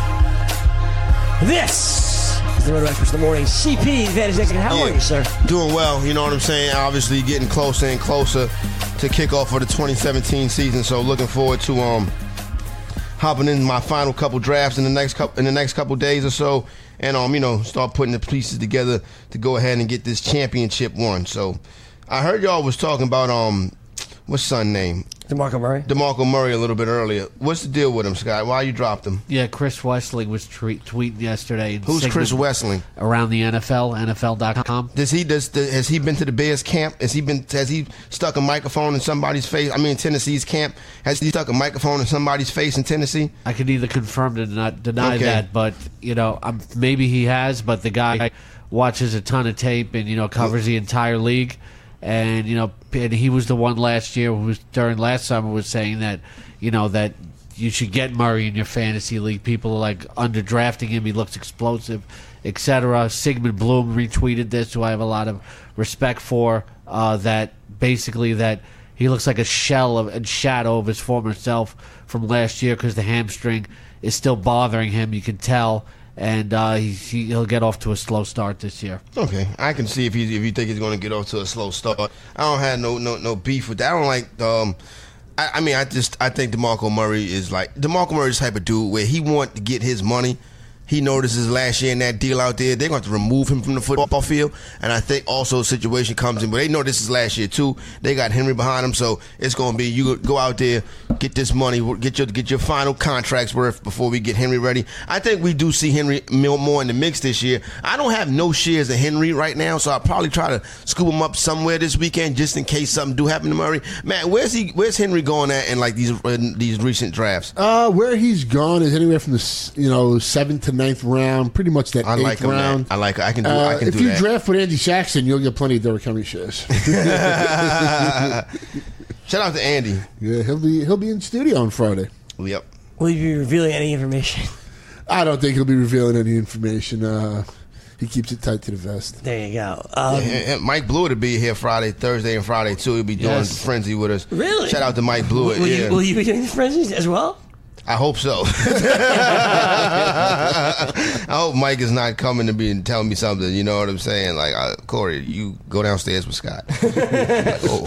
[SPEAKER 4] This is the Roto Experts in the morning. C P, Fantasy Executive. How are you, sir?
[SPEAKER 7] Doing well, you know what I'm saying? Obviously getting closer and closer to kickoff for the twenty seventeen season, so looking forward to um hopping in my final couple drafts in the next couple in the next couple days or so, and um, you know, start putting the pieces together to go ahead and get this championship won. So, I heard y'all was talking about um, what's son name?
[SPEAKER 4] DeMarco Murray.
[SPEAKER 7] DeMarco Murray a little bit earlier. What's the deal with him, Scott? Why you dropped him?
[SPEAKER 5] Yeah, Chris Wessling was tweet, tweeting yesterday. and
[SPEAKER 7] Who's Chris Wessling?
[SPEAKER 5] Around the N F L, N F L dot com.
[SPEAKER 7] Does he does has he been to the Bears camp? Has he been has he stuck a microphone in somebody's face? I mean, Tennessee's camp. Has he stuck a microphone in somebody's face in Tennessee?
[SPEAKER 5] I could neither confirm or not deny
[SPEAKER 7] Okay.
[SPEAKER 5] that, but you know, um, maybe he has. But the guy watches a ton of tape and you know covers the entire league. And you know, and he was the one last year who was during last summer was saying that, you know, that you should get Murray in your fantasy league. People are like underdrafting him. He looks explosive, et cetera. Sigmund Bloom retweeted this, who I have a lot of respect for. Uh, that basically that he looks like a shell of and shadow of his former self from last year because the hamstring is still bothering him. You can tell. And uh, he, he, he'll get off to a slow start this year.
[SPEAKER 7] Okay, I can see if he if you think he's going to get off to a slow start. I don't have no no no beef with that. I don't like. Um, I, I mean, I just I think DeMarco Murray is like DeMarco Murray's type of dude where he want to get his money. He notices last year in that deal out there, they're going to have to remove him from the football field. And I think also a situation comes in, but they know this is last year too. They got Henry behind them, so it's going to be you go out there, get this money, get your get your final contracts worth before we get Henry ready. I think we do see Henry more in the mix this year. I don't have no shares of Henry right now, so I'll probably try to scoop him up somewhere this weekend just in case something do happen to Murray. Man, where's he? Where's Henry going at in like these in these recent drafts?
[SPEAKER 6] Uh, where he's gone is anywhere from the s- you know seventh to ninth round, pretty much that
[SPEAKER 7] I
[SPEAKER 6] eighth
[SPEAKER 7] like him.
[SPEAKER 6] round.
[SPEAKER 7] I like. I can do.
[SPEAKER 6] Uh,
[SPEAKER 7] I can
[SPEAKER 6] if
[SPEAKER 7] do
[SPEAKER 6] you
[SPEAKER 7] that.
[SPEAKER 6] draft with Andy Jackson, you'll get plenty of Derrick Henry shares.
[SPEAKER 7] Shout out to Andy.
[SPEAKER 6] Yeah, he'll be he'll be in studio on Friday.
[SPEAKER 7] Yep.
[SPEAKER 4] Will you be revealing any information?
[SPEAKER 6] I don't think he'll be revealing any information. Uh, he keeps it tight to the vest.
[SPEAKER 4] There you go. Um,
[SPEAKER 7] And- and Mike Blewett will be here Friday, Thursday, and Friday too. He'll be doing
[SPEAKER 5] Yes.
[SPEAKER 7] Frenzy with us.
[SPEAKER 4] Really?
[SPEAKER 7] Shout out to Mike Blewett.
[SPEAKER 4] will,
[SPEAKER 7] yeah,
[SPEAKER 4] you, will you be doing the frenzies as well?
[SPEAKER 7] I hope so. I hope Mike is not coming to be and telling me something. You know what I'm saying? Like, uh, Corey, you go downstairs with Scott. I'm like, oh.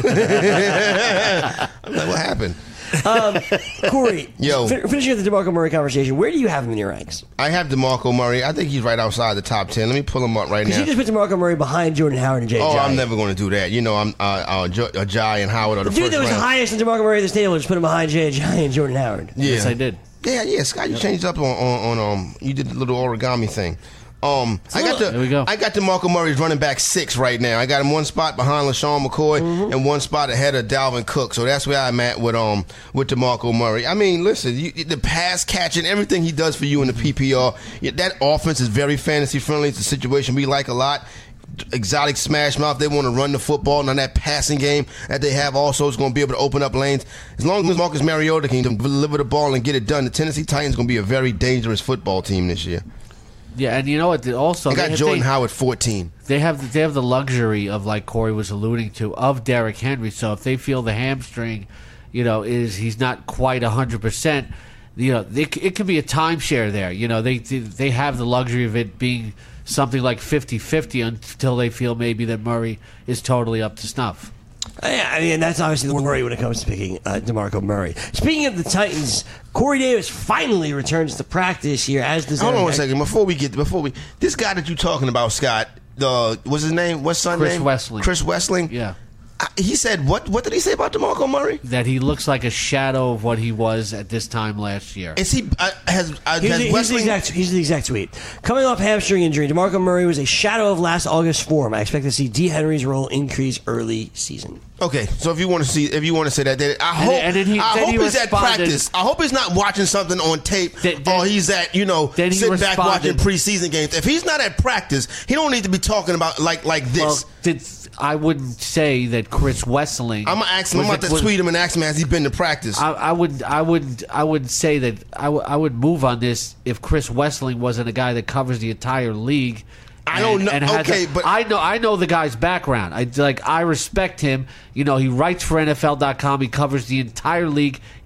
[SPEAKER 7] I'm like, what happened?
[SPEAKER 4] Um, Corey,
[SPEAKER 7] Yo.
[SPEAKER 4] fin- finishing up the DeMarco Murray conversation, where do you have him in your ranks?
[SPEAKER 7] I have DeMarco Murray. I think he's right outside the top ten. Let me pull him up right
[SPEAKER 4] Because
[SPEAKER 7] now.
[SPEAKER 4] you just put DeMarco Murray behind Jordan Howard and Jay
[SPEAKER 7] Oh,
[SPEAKER 4] Ajayi.
[SPEAKER 7] I'm never going to do that. You know, I'm uh, uh, J- Ajayi and Howard are the
[SPEAKER 4] The dude
[SPEAKER 7] first
[SPEAKER 4] that was
[SPEAKER 7] round.
[SPEAKER 4] highest in DeMarco Murray at this table just put him behind Jay Ajayi and Jordan Howard.
[SPEAKER 7] Yeah.
[SPEAKER 5] Yes, I did.
[SPEAKER 7] Yeah, yeah, Scott, you changed up on, on, on um, you did the little origami thing. Um, I got the
[SPEAKER 5] There we go.
[SPEAKER 7] I got DeMarco Murray's running back six right now. I got him one spot behind LaShawn McCoy
[SPEAKER 4] Mm-hmm.
[SPEAKER 7] and one spot ahead of Dalvin Cook. So that's where I'm at with um with DeMarco Murray. I mean, listen, you, the pass catching, everything he does for you in the P P R, yeah, that offense is very fantasy friendly. It's a situation we like a lot. Exotic smash mouth. They want to run the football. Now that passing game that they have also is going to be able to open up lanes. As long as Marcus Mariota can deliver the ball and get it done, the Tennessee Titans going to be a very dangerous football team this year.
[SPEAKER 5] Yeah, and you know what? they Also,
[SPEAKER 7] I got
[SPEAKER 5] they,
[SPEAKER 7] Jordan
[SPEAKER 5] they,
[SPEAKER 7] Howard fourteen.
[SPEAKER 5] they have they have the luxury of, like Corey was alluding to, of Derrick Henry. So if they feel the hamstring, you know, is he's not quite a hundred percent, you know, they, it could be a timeshare there. You know, they they have the luxury of it being something like fifty-fifty until they feel maybe that Murray is totally up to snuff.
[SPEAKER 4] Uh, Yeah, I mean, that's obviously the worry when it comes to picking uh, DeMarco Murray. Speaking of the Titans, Corey Davis finally returns to practice here, as does
[SPEAKER 7] Hold on
[SPEAKER 4] Eric-
[SPEAKER 7] a second. Before we get before we this guy that you talking about, Scott. Uh, what's his name? What's son
[SPEAKER 5] Chris
[SPEAKER 7] name?
[SPEAKER 5] Wessling.
[SPEAKER 7] Chris Wessling.
[SPEAKER 5] Yeah.
[SPEAKER 7] I, he said what? What did he say about DeMarco Murray?
[SPEAKER 5] That he looks like a shadow of what he was at this time last year.
[SPEAKER 7] Is he uh, has uh,
[SPEAKER 4] Here's
[SPEAKER 7] has
[SPEAKER 4] the, here's, the
[SPEAKER 7] Wessling?
[SPEAKER 4] exact, here's the exact tweet. Coming off hamstring injury, DeMarco Murray was a shadow of last August form. I expect to see D. Henry's role increase early season.
[SPEAKER 7] Okay, so if you want to see, if you want to say that, then I
[SPEAKER 5] And
[SPEAKER 7] hope,
[SPEAKER 5] then- and then he-
[SPEAKER 7] I
[SPEAKER 5] then
[SPEAKER 7] hope
[SPEAKER 5] he
[SPEAKER 7] he's at
[SPEAKER 5] responded-
[SPEAKER 7] practice. I hope he's not watching something on tape,
[SPEAKER 5] Then- then-
[SPEAKER 7] or he's at you know
[SPEAKER 5] then he
[SPEAKER 7] sitting back watching
[SPEAKER 5] responded-
[SPEAKER 7] preseason games. If he's not at practice, he don't need to be talking about like like this.
[SPEAKER 5] Well, did, I wouldn't say that Chris Wessling.
[SPEAKER 7] I'm gonna ask him.
[SPEAKER 5] was
[SPEAKER 7] I'm about
[SPEAKER 5] it-
[SPEAKER 7] to
[SPEAKER 5] was-
[SPEAKER 7] tweet him and ask him has he been to practice.
[SPEAKER 5] I, I would, I would, I would say that I, w- I would move on this if Chris Wessling wasn't a guy that covers the entire league.
[SPEAKER 7] I don't know-
[SPEAKER 5] has
[SPEAKER 7] okay,
[SPEAKER 5] a-
[SPEAKER 7] but-
[SPEAKER 5] I know, I know the guy's background. I like, I respect him. You know, he writes for N F L dot com. He covers the entire league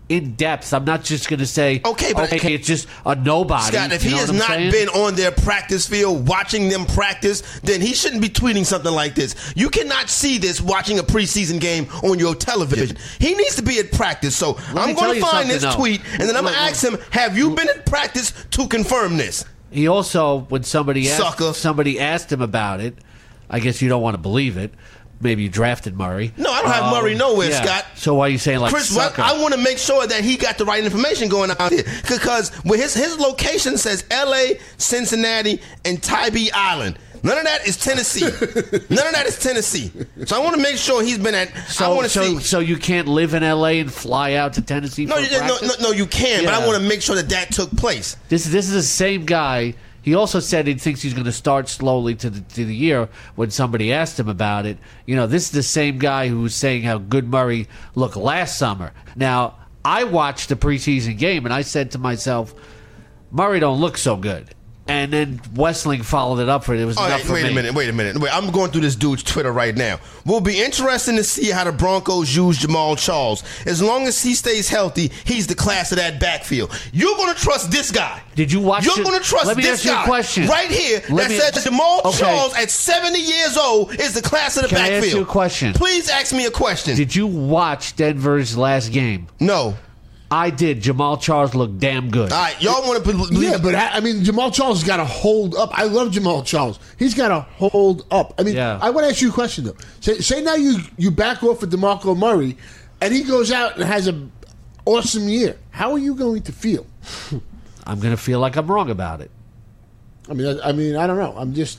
[SPEAKER 5] in depth. I'm not just going to say,
[SPEAKER 7] Okay, but-
[SPEAKER 5] okay, it's just a nobody.
[SPEAKER 7] Scott, if
[SPEAKER 5] You
[SPEAKER 7] he
[SPEAKER 5] know
[SPEAKER 7] has
[SPEAKER 5] what I'm
[SPEAKER 7] not
[SPEAKER 5] saying?
[SPEAKER 7] been on their practice field watching them practice, then he shouldn't be tweeting something like this. You cannot see this watching a preseason game on your television. He needs to be at practice. So
[SPEAKER 5] me
[SPEAKER 7] I'm
[SPEAKER 5] tell
[SPEAKER 7] going to
[SPEAKER 5] you
[SPEAKER 7] find this
[SPEAKER 5] something, though.
[SPEAKER 7] tweet, and then I'm going to
[SPEAKER 5] Look,
[SPEAKER 7] ask him, have you been at practice to confirm this?
[SPEAKER 5] He also, when somebody asked,
[SPEAKER 7] Sucker.
[SPEAKER 5] somebody asked him about it, I guess you don't want to believe it. Maybe you drafted Murray.
[SPEAKER 7] No, I don't have
[SPEAKER 5] Um,
[SPEAKER 7] Murray nowhere,
[SPEAKER 5] yeah.
[SPEAKER 7] Scott.
[SPEAKER 5] So why are you saying like
[SPEAKER 7] Chris, what,
[SPEAKER 5] sucker?
[SPEAKER 7] I want to make sure that he got the right information going out here because with his his location says L A, Cincinnati, and Tybee Island. None of that is Tennessee. None of that is Tennessee. So I want to make sure he's been at. I
[SPEAKER 5] So,
[SPEAKER 7] want to
[SPEAKER 5] so,
[SPEAKER 7] see.
[SPEAKER 5] so you can't live in L A and fly out to Tennessee
[SPEAKER 7] No,
[SPEAKER 5] for
[SPEAKER 7] you, no,
[SPEAKER 5] practice?
[SPEAKER 7] no, no, you can, but I
[SPEAKER 5] Yeah.
[SPEAKER 7] want to make sure that that took place.
[SPEAKER 5] This this is the same guy. He also said he thinks he's going to start slowly to the to the year. When somebody asked him about it, you know, this is the same guy who was saying how good Murray looked last summer. Now, I watched the preseason game and I said to myself, Murray don't look so good. And then Westling followed it up for it. It was
[SPEAKER 7] All
[SPEAKER 5] enough
[SPEAKER 7] right,
[SPEAKER 5] for
[SPEAKER 7] wait
[SPEAKER 5] me.
[SPEAKER 7] a minute, wait a minute. Wait, I'm going through this dude's Twitter right now. We'll be interested to see how the Broncos use Jamal Charles. As long as he stays healthy, he's the class of that backfield. You're going to trust this guy.
[SPEAKER 5] Did you watch
[SPEAKER 7] You're
[SPEAKER 5] it?
[SPEAKER 7] going to trust
[SPEAKER 5] Let me
[SPEAKER 7] this
[SPEAKER 5] ask you a
[SPEAKER 7] guy
[SPEAKER 5] question.
[SPEAKER 7] right here
[SPEAKER 5] Let
[SPEAKER 7] that
[SPEAKER 5] me-
[SPEAKER 7] says Jamal
[SPEAKER 5] Okay.
[SPEAKER 7] Charles at seventy years old is the class of the
[SPEAKER 5] Can I
[SPEAKER 7] backfield.
[SPEAKER 5] ask you a question?
[SPEAKER 7] Please ask me a question.
[SPEAKER 5] Did you watch Denver's last game?
[SPEAKER 7] no.
[SPEAKER 5] I did. Jamal Charles looked damn good.
[SPEAKER 7] All right, y'all want to believe?
[SPEAKER 6] Yeah, but I I mean, Jamal Charles has got to hold up. I love Jamal Charles. He's got to hold up. I mean,
[SPEAKER 5] Yeah.
[SPEAKER 6] I want to ask you a question though. Say, say now you you back off of DeMarco Murray, and he goes out and has an awesome year. How are you going to feel?
[SPEAKER 5] I'm going to feel like I'm wrong about it.
[SPEAKER 6] I mean, I, I mean, I don't know. I'm just.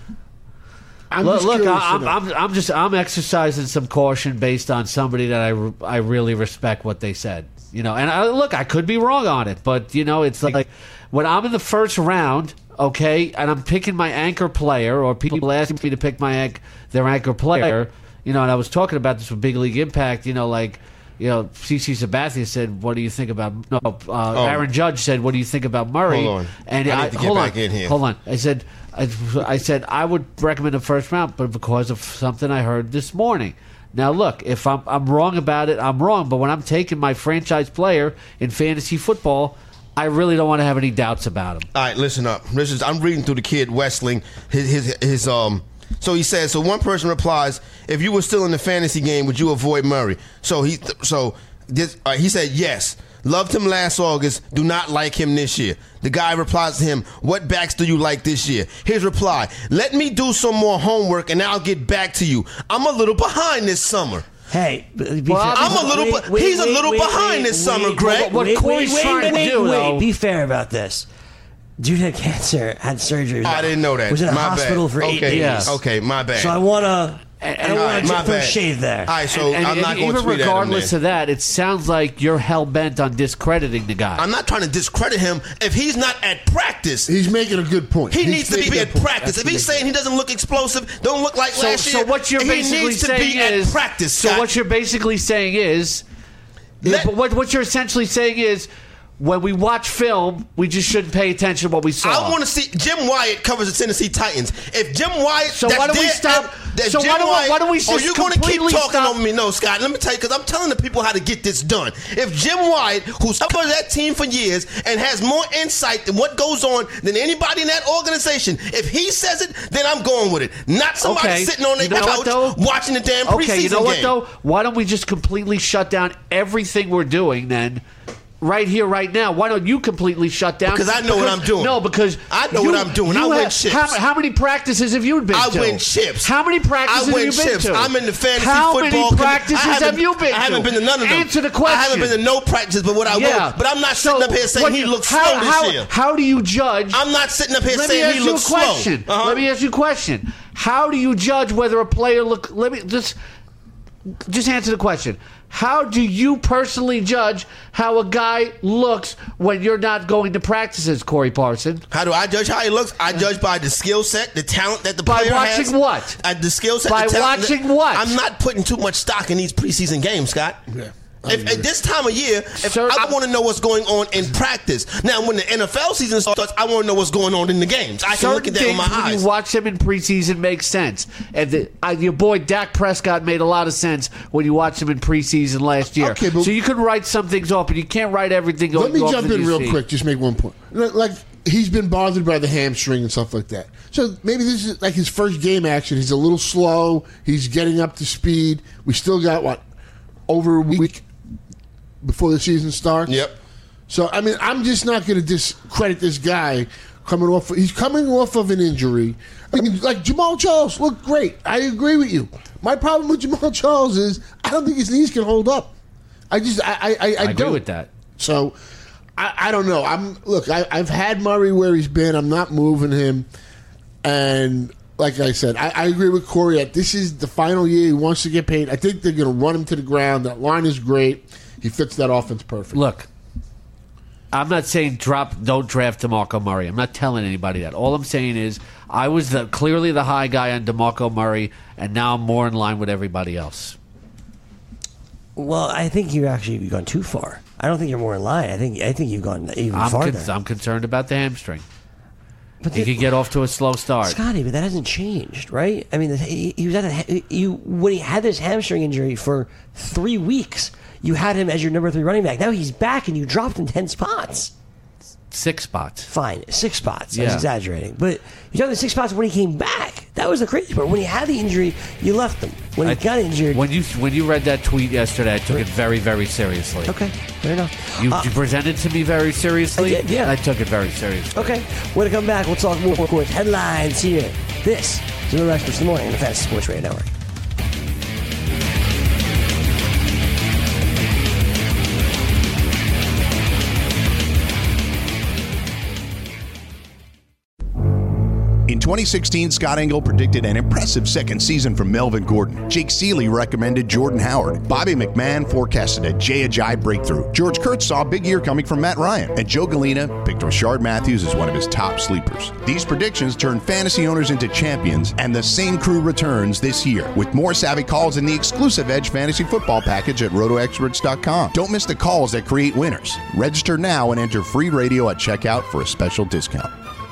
[SPEAKER 6] I'm
[SPEAKER 5] Look,
[SPEAKER 6] just
[SPEAKER 5] look
[SPEAKER 6] curious to
[SPEAKER 5] I, I'm,
[SPEAKER 6] know.
[SPEAKER 5] I'm, I'm just, I'm exercising some caution based on somebody that I, re- I really respect what they said. You know, and I, look, I could be wrong on it, but you know, it's like when I'm in the first round, okay, and I'm picking my anchor player, or people asking me to pick my anch- their anchor player. You know, and I was talking about this with Big League Impact. You know, like. You know, C C Sabathia said, "What do you think about?" No, uh, Aaron Judge said, "What do you think about Murray?"
[SPEAKER 7] Hold on.
[SPEAKER 5] And
[SPEAKER 7] I need to get
[SPEAKER 5] hold
[SPEAKER 7] back
[SPEAKER 5] on,
[SPEAKER 7] in here.
[SPEAKER 5] hold on. I said, I, I said I would recommend a first round, but because of something I heard this morning. Now, look, if I'm I'm wrong about it, I'm wrong. But when I'm taking my franchise player in fantasy football, I really don't want to have any doubts about him.
[SPEAKER 7] All right, listen up. This is, I'm reading through the kid Westling. His his his um. So he says. So one person replies, "If you were still in the fantasy game, would you avoid Murray?" So he so this uh, he said yes. Loved him last August. Do not like him this year. The guy replies to him, "What backs do you like this year?" His reply: "Let me do some more homework and I'll get back to you. I'm a little behind this summer."
[SPEAKER 4] Hey, b- be
[SPEAKER 5] Well,
[SPEAKER 4] fair-
[SPEAKER 5] I'm
[SPEAKER 7] a little bu- he's a little behind this summer, Greg.
[SPEAKER 5] What
[SPEAKER 4] wait,
[SPEAKER 5] Corey's
[SPEAKER 4] wait,
[SPEAKER 5] trying
[SPEAKER 4] wait,
[SPEAKER 5] to do,
[SPEAKER 4] wait,
[SPEAKER 5] though-
[SPEAKER 4] Be fair about this. Dude had cancer, had surgery.
[SPEAKER 7] I didn't know that.
[SPEAKER 4] Was in a
[SPEAKER 7] My
[SPEAKER 4] hospital
[SPEAKER 7] bad.
[SPEAKER 4] for eight
[SPEAKER 7] okay.
[SPEAKER 4] days.
[SPEAKER 5] Yeah.
[SPEAKER 7] Okay, my bad.
[SPEAKER 4] So I want to.
[SPEAKER 5] And-
[SPEAKER 4] I don't
[SPEAKER 5] and-
[SPEAKER 4] want
[SPEAKER 7] All
[SPEAKER 4] to
[SPEAKER 7] right, my
[SPEAKER 4] throw
[SPEAKER 7] bad.
[SPEAKER 4] shade there.
[SPEAKER 7] All right, so
[SPEAKER 5] And-
[SPEAKER 7] I'm
[SPEAKER 5] and
[SPEAKER 7] not going to
[SPEAKER 5] even
[SPEAKER 7] tweet at him.
[SPEAKER 5] regardless
[SPEAKER 7] then.
[SPEAKER 5] of that, it sounds like you're hell bent on discrediting the guy.
[SPEAKER 7] I'm not trying to discredit him. If he's not at practice,
[SPEAKER 6] He's making a good point.
[SPEAKER 7] he
[SPEAKER 6] He's
[SPEAKER 7] needs to be
[SPEAKER 6] making a
[SPEAKER 7] at
[SPEAKER 6] point.
[SPEAKER 7] practice. If
[SPEAKER 6] That's
[SPEAKER 7] he's
[SPEAKER 6] what
[SPEAKER 7] saying he doesn't look explosive, don't look like
[SPEAKER 5] so,
[SPEAKER 7] last year,
[SPEAKER 5] so what you're
[SPEAKER 7] he
[SPEAKER 5] basically
[SPEAKER 7] needs to
[SPEAKER 5] saying
[SPEAKER 7] be
[SPEAKER 5] is
[SPEAKER 7] at practice.
[SPEAKER 5] So
[SPEAKER 7] Scott.
[SPEAKER 5] what you're basically saying is,
[SPEAKER 7] Let-
[SPEAKER 5] but what what you're essentially saying is, when we watch film, we just shouldn't pay attention to what we saw.
[SPEAKER 7] I want to see Jim Wyatt covers the Tennessee Titans. If Jim Wyatt,
[SPEAKER 5] So
[SPEAKER 7] that's
[SPEAKER 5] why don't we
[SPEAKER 7] their-
[SPEAKER 5] stop-
[SPEAKER 7] that
[SPEAKER 5] so
[SPEAKER 7] Jim
[SPEAKER 5] why don't we-
[SPEAKER 7] Wyatt-
[SPEAKER 5] why don't we
[SPEAKER 7] Oh,
[SPEAKER 5] just
[SPEAKER 7] you're going to keep
[SPEAKER 5] completely
[SPEAKER 7] talking
[SPEAKER 5] stop-
[SPEAKER 7] on me, no, Scott. Let me tell you, because I'm telling the people how to get this done. If Jim Wyatt, who's covered that team for years and has more insight than what goes on than anybody in that organization, if he says it, then I'm going with it. Not somebody
[SPEAKER 5] Okay.
[SPEAKER 7] sitting on their
[SPEAKER 5] You know what,
[SPEAKER 7] couch
[SPEAKER 5] though?
[SPEAKER 7] watching the damn preseason
[SPEAKER 5] Okay, you know what
[SPEAKER 7] game.
[SPEAKER 5] though? Why don't we just completely shut down everything we're doing then? Right here, right now. Why don't you completely shut down?
[SPEAKER 7] Because I know what I'm doing.
[SPEAKER 5] No, because
[SPEAKER 7] I know
[SPEAKER 5] you-
[SPEAKER 7] what I'm doing. I
[SPEAKER 5] you
[SPEAKER 7] win
[SPEAKER 5] have-
[SPEAKER 7] chips.
[SPEAKER 5] How, how many practices have you been
[SPEAKER 7] I
[SPEAKER 5] to?
[SPEAKER 7] win chips.
[SPEAKER 5] How many practices
[SPEAKER 7] I win
[SPEAKER 5] have you been
[SPEAKER 7] chips.
[SPEAKER 5] to?
[SPEAKER 7] I'm in the fantasy
[SPEAKER 5] how
[SPEAKER 7] football.
[SPEAKER 5] many
[SPEAKER 7] com-
[SPEAKER 5] practices
[SPEAKER 7] I haven't-
[SPEAKER 5] have you been to?
[SPEAKER 7] I haven't been to none of them.
[SPEAKER 5] Answer the question.
[SPEAKER 7] I haven't been to no practices, but what I
[SPEAKER 5] Yeah.
[SPEAKER 7] will. But I'm not sitting
[SPEAKER 5] So,
[SPEAKER 7] up here saying
[SPEAKER 5] what-
[SPEAKER 7] he looks
[SPEAKER 5] how,
[SPEAKER 7] slow this
[SPEAKER 5] how,
[SPEAKER 7] year.
[SPEAKER 5] How do you judge?
[SPEAKER 7] I'm not sitting up here
[SPEAKER 5] Let me
[SPEAKER 7] saying
[SPEAKER 5] ask
[SPEAKER 7] he
[SPEAKER 5] you a
[SPEAKER 7] looks
[SPEAKER 5] question.
[SPEAKER 7] slow. Uh-huh.
[SPEAKER 5] Let me ask you a question. How do you judge whether a player look? Let me just just answer the question. How do you personally judge how a guy looks when you're not going to practices, Corey Parson?
[SPEAKER 7] How do I judge how he looks? I judge by the skill set, the talent that the
[SPEAKER 5] By
[SPEAKER 7] player
[SPEAKER 5] watching
[SPEAKER 7] has.
[SPEAKER 5] what?
[SPEAKER 7] Uh, the skill set.
[SPEAKER 5] By
[SPEAKER 7] the talent,
[SPEAKER 5] watching
[SPEAKER 7] the-
[SPEAKER 5] what?
[SPEAKER 7] I'm not putting too much stock in these preseason games, Scott.
[SPEAKER 6] Yeah.
[SPEAKER 7] If, at this time of year, if
[SPEAKER 5] Sir,
[SPEAKER 7] I want to know what's going on in practice. Now, when the N F L season starts, I want to know what's going on in the games. I can look at that with my
[SPEAKER 5] when
[SPEAKER 7] eyes.
[SPEAKER 5] you watch him in preseason makes sense. And the, uh, your boy Dak Prescott made a lot of sense when you watched him in preseason last year.
[SPEAKER 6] Okay, but-
[SPEAKER 5] so you can write some things off, but you can't write everything
[SPEAKER 6] Let
[SPEAKER 5] off.
[SPEAKER 6] me
[SPEAKER 5] off
[SPEAKER 6] jump
[SPEAKER 5] that
[SPEAKER 6] in
[SPEAKER 5] you
[SPEAKER 6] real
[SPEAKER 5] see.
[SPEAKER 6] quick. Just make one point. Like he's been bothered by the hamstring and stuff like that. So maybe this is like his first game action. He's a little slow. He's getting up to speed. We still got what over a week before the season starts.
[SPEAKER 7] Yep.
[SPEAKER 6] So I mean, I'm just not going to discredit this guy coming off. He's coming off of an injury. I mean, like Jamal Charles looked great. I agree with you. My problem with Jamal Charles is I don't think his knees can hold up. I just I I, I, I,
[SPEAKER 5] I agree
[SPEAKER 6] don't.
[SPEAKER 5] with that.
[SPEAKER 6] So I, I don't know. I'm look. I, I've had Murray where he's been. I'm not moving him. And like I said, I, I agree with Corey that this is the final year he wants to get paid. I think they're going to run him to the ground. That line is great. He fits that offense perfect.
[SPEAKER 5] Look, I'm not saying drop, don't draft DeMarco Murray. I'm not telling anybody that. All I'm saying is I was the, clearly the high guy on DeMarco Murray, and now I'm more in line with everybody else.
[SPEAKER 4] Well, I think you've actually you've gone too far. I don't think you're more in line. I think I think you've gone even
[SPEAKER 5] I'm,
[SPEAKER 4] farther.
[SPEAKER 5] con- I'm concerned about the hamstring.
[SPEAKER 4] but
[SPEAKER 5] He
[SPEAKER 4] the-
[SPEAKER 5] could get off to a slow start.
[SPEAKER 4] Scotty, but that hasn't changed, right? I mean, the- he, he was at a, you when he had this hamstring injury for three weeks. You had him as your number three running back. Now he's back, and you dropped him ten spots.
[SPEAKER 5] Six spots.
[SPEAKER 4] Fine, six spots. I was
[SPEAKER 5] Yeah.
[SPEAKER 4] exaggerating, but you dropped the six spots when he came back. That was the crazy part. When he had the injury, you left him. When he
[SPEAKER 5] I-
[SPEAKER 4] got injured,
[SPEAKER 5] When you when you read that tweet yesterday, I took it very, very seriously.
[SPEAKER 4] okay, fair enough.
[SPEAKER 5] You,
[SPEAKER 4] Uh,
[SPEAKER 5] you presented to me very seriously.
[SPEAKER 4] I did, yeah.
[SPEAKER 5] I took it very seriously.
[SPEAKER 4] Okay, when we come back, we'll talk more, of course, headlines here. This is the Experts in the Morning on the Fantasy Sports Radio Network.
[SPEAKER 2] In twenty sixteen, Scott Engel predicted an impressive second season from Melvin Gordon. Jake Seeley recommended Jordan Howard. Bobby McMahon forecasted a Jay Ajayi breakthrough. George Kurtz saw a big year coming from Matt Ryan. And Joe Galena picked Rashard Matthews as one of his top sleepers. These predictions turned fantasy owners into champions, and the same crew returns this year with more savvy calls in the exclusive Edge Fantasy Football package at roto experts dot com. Don't miss the calls that create winners. Register now and enter free radio at checkout for a special discount.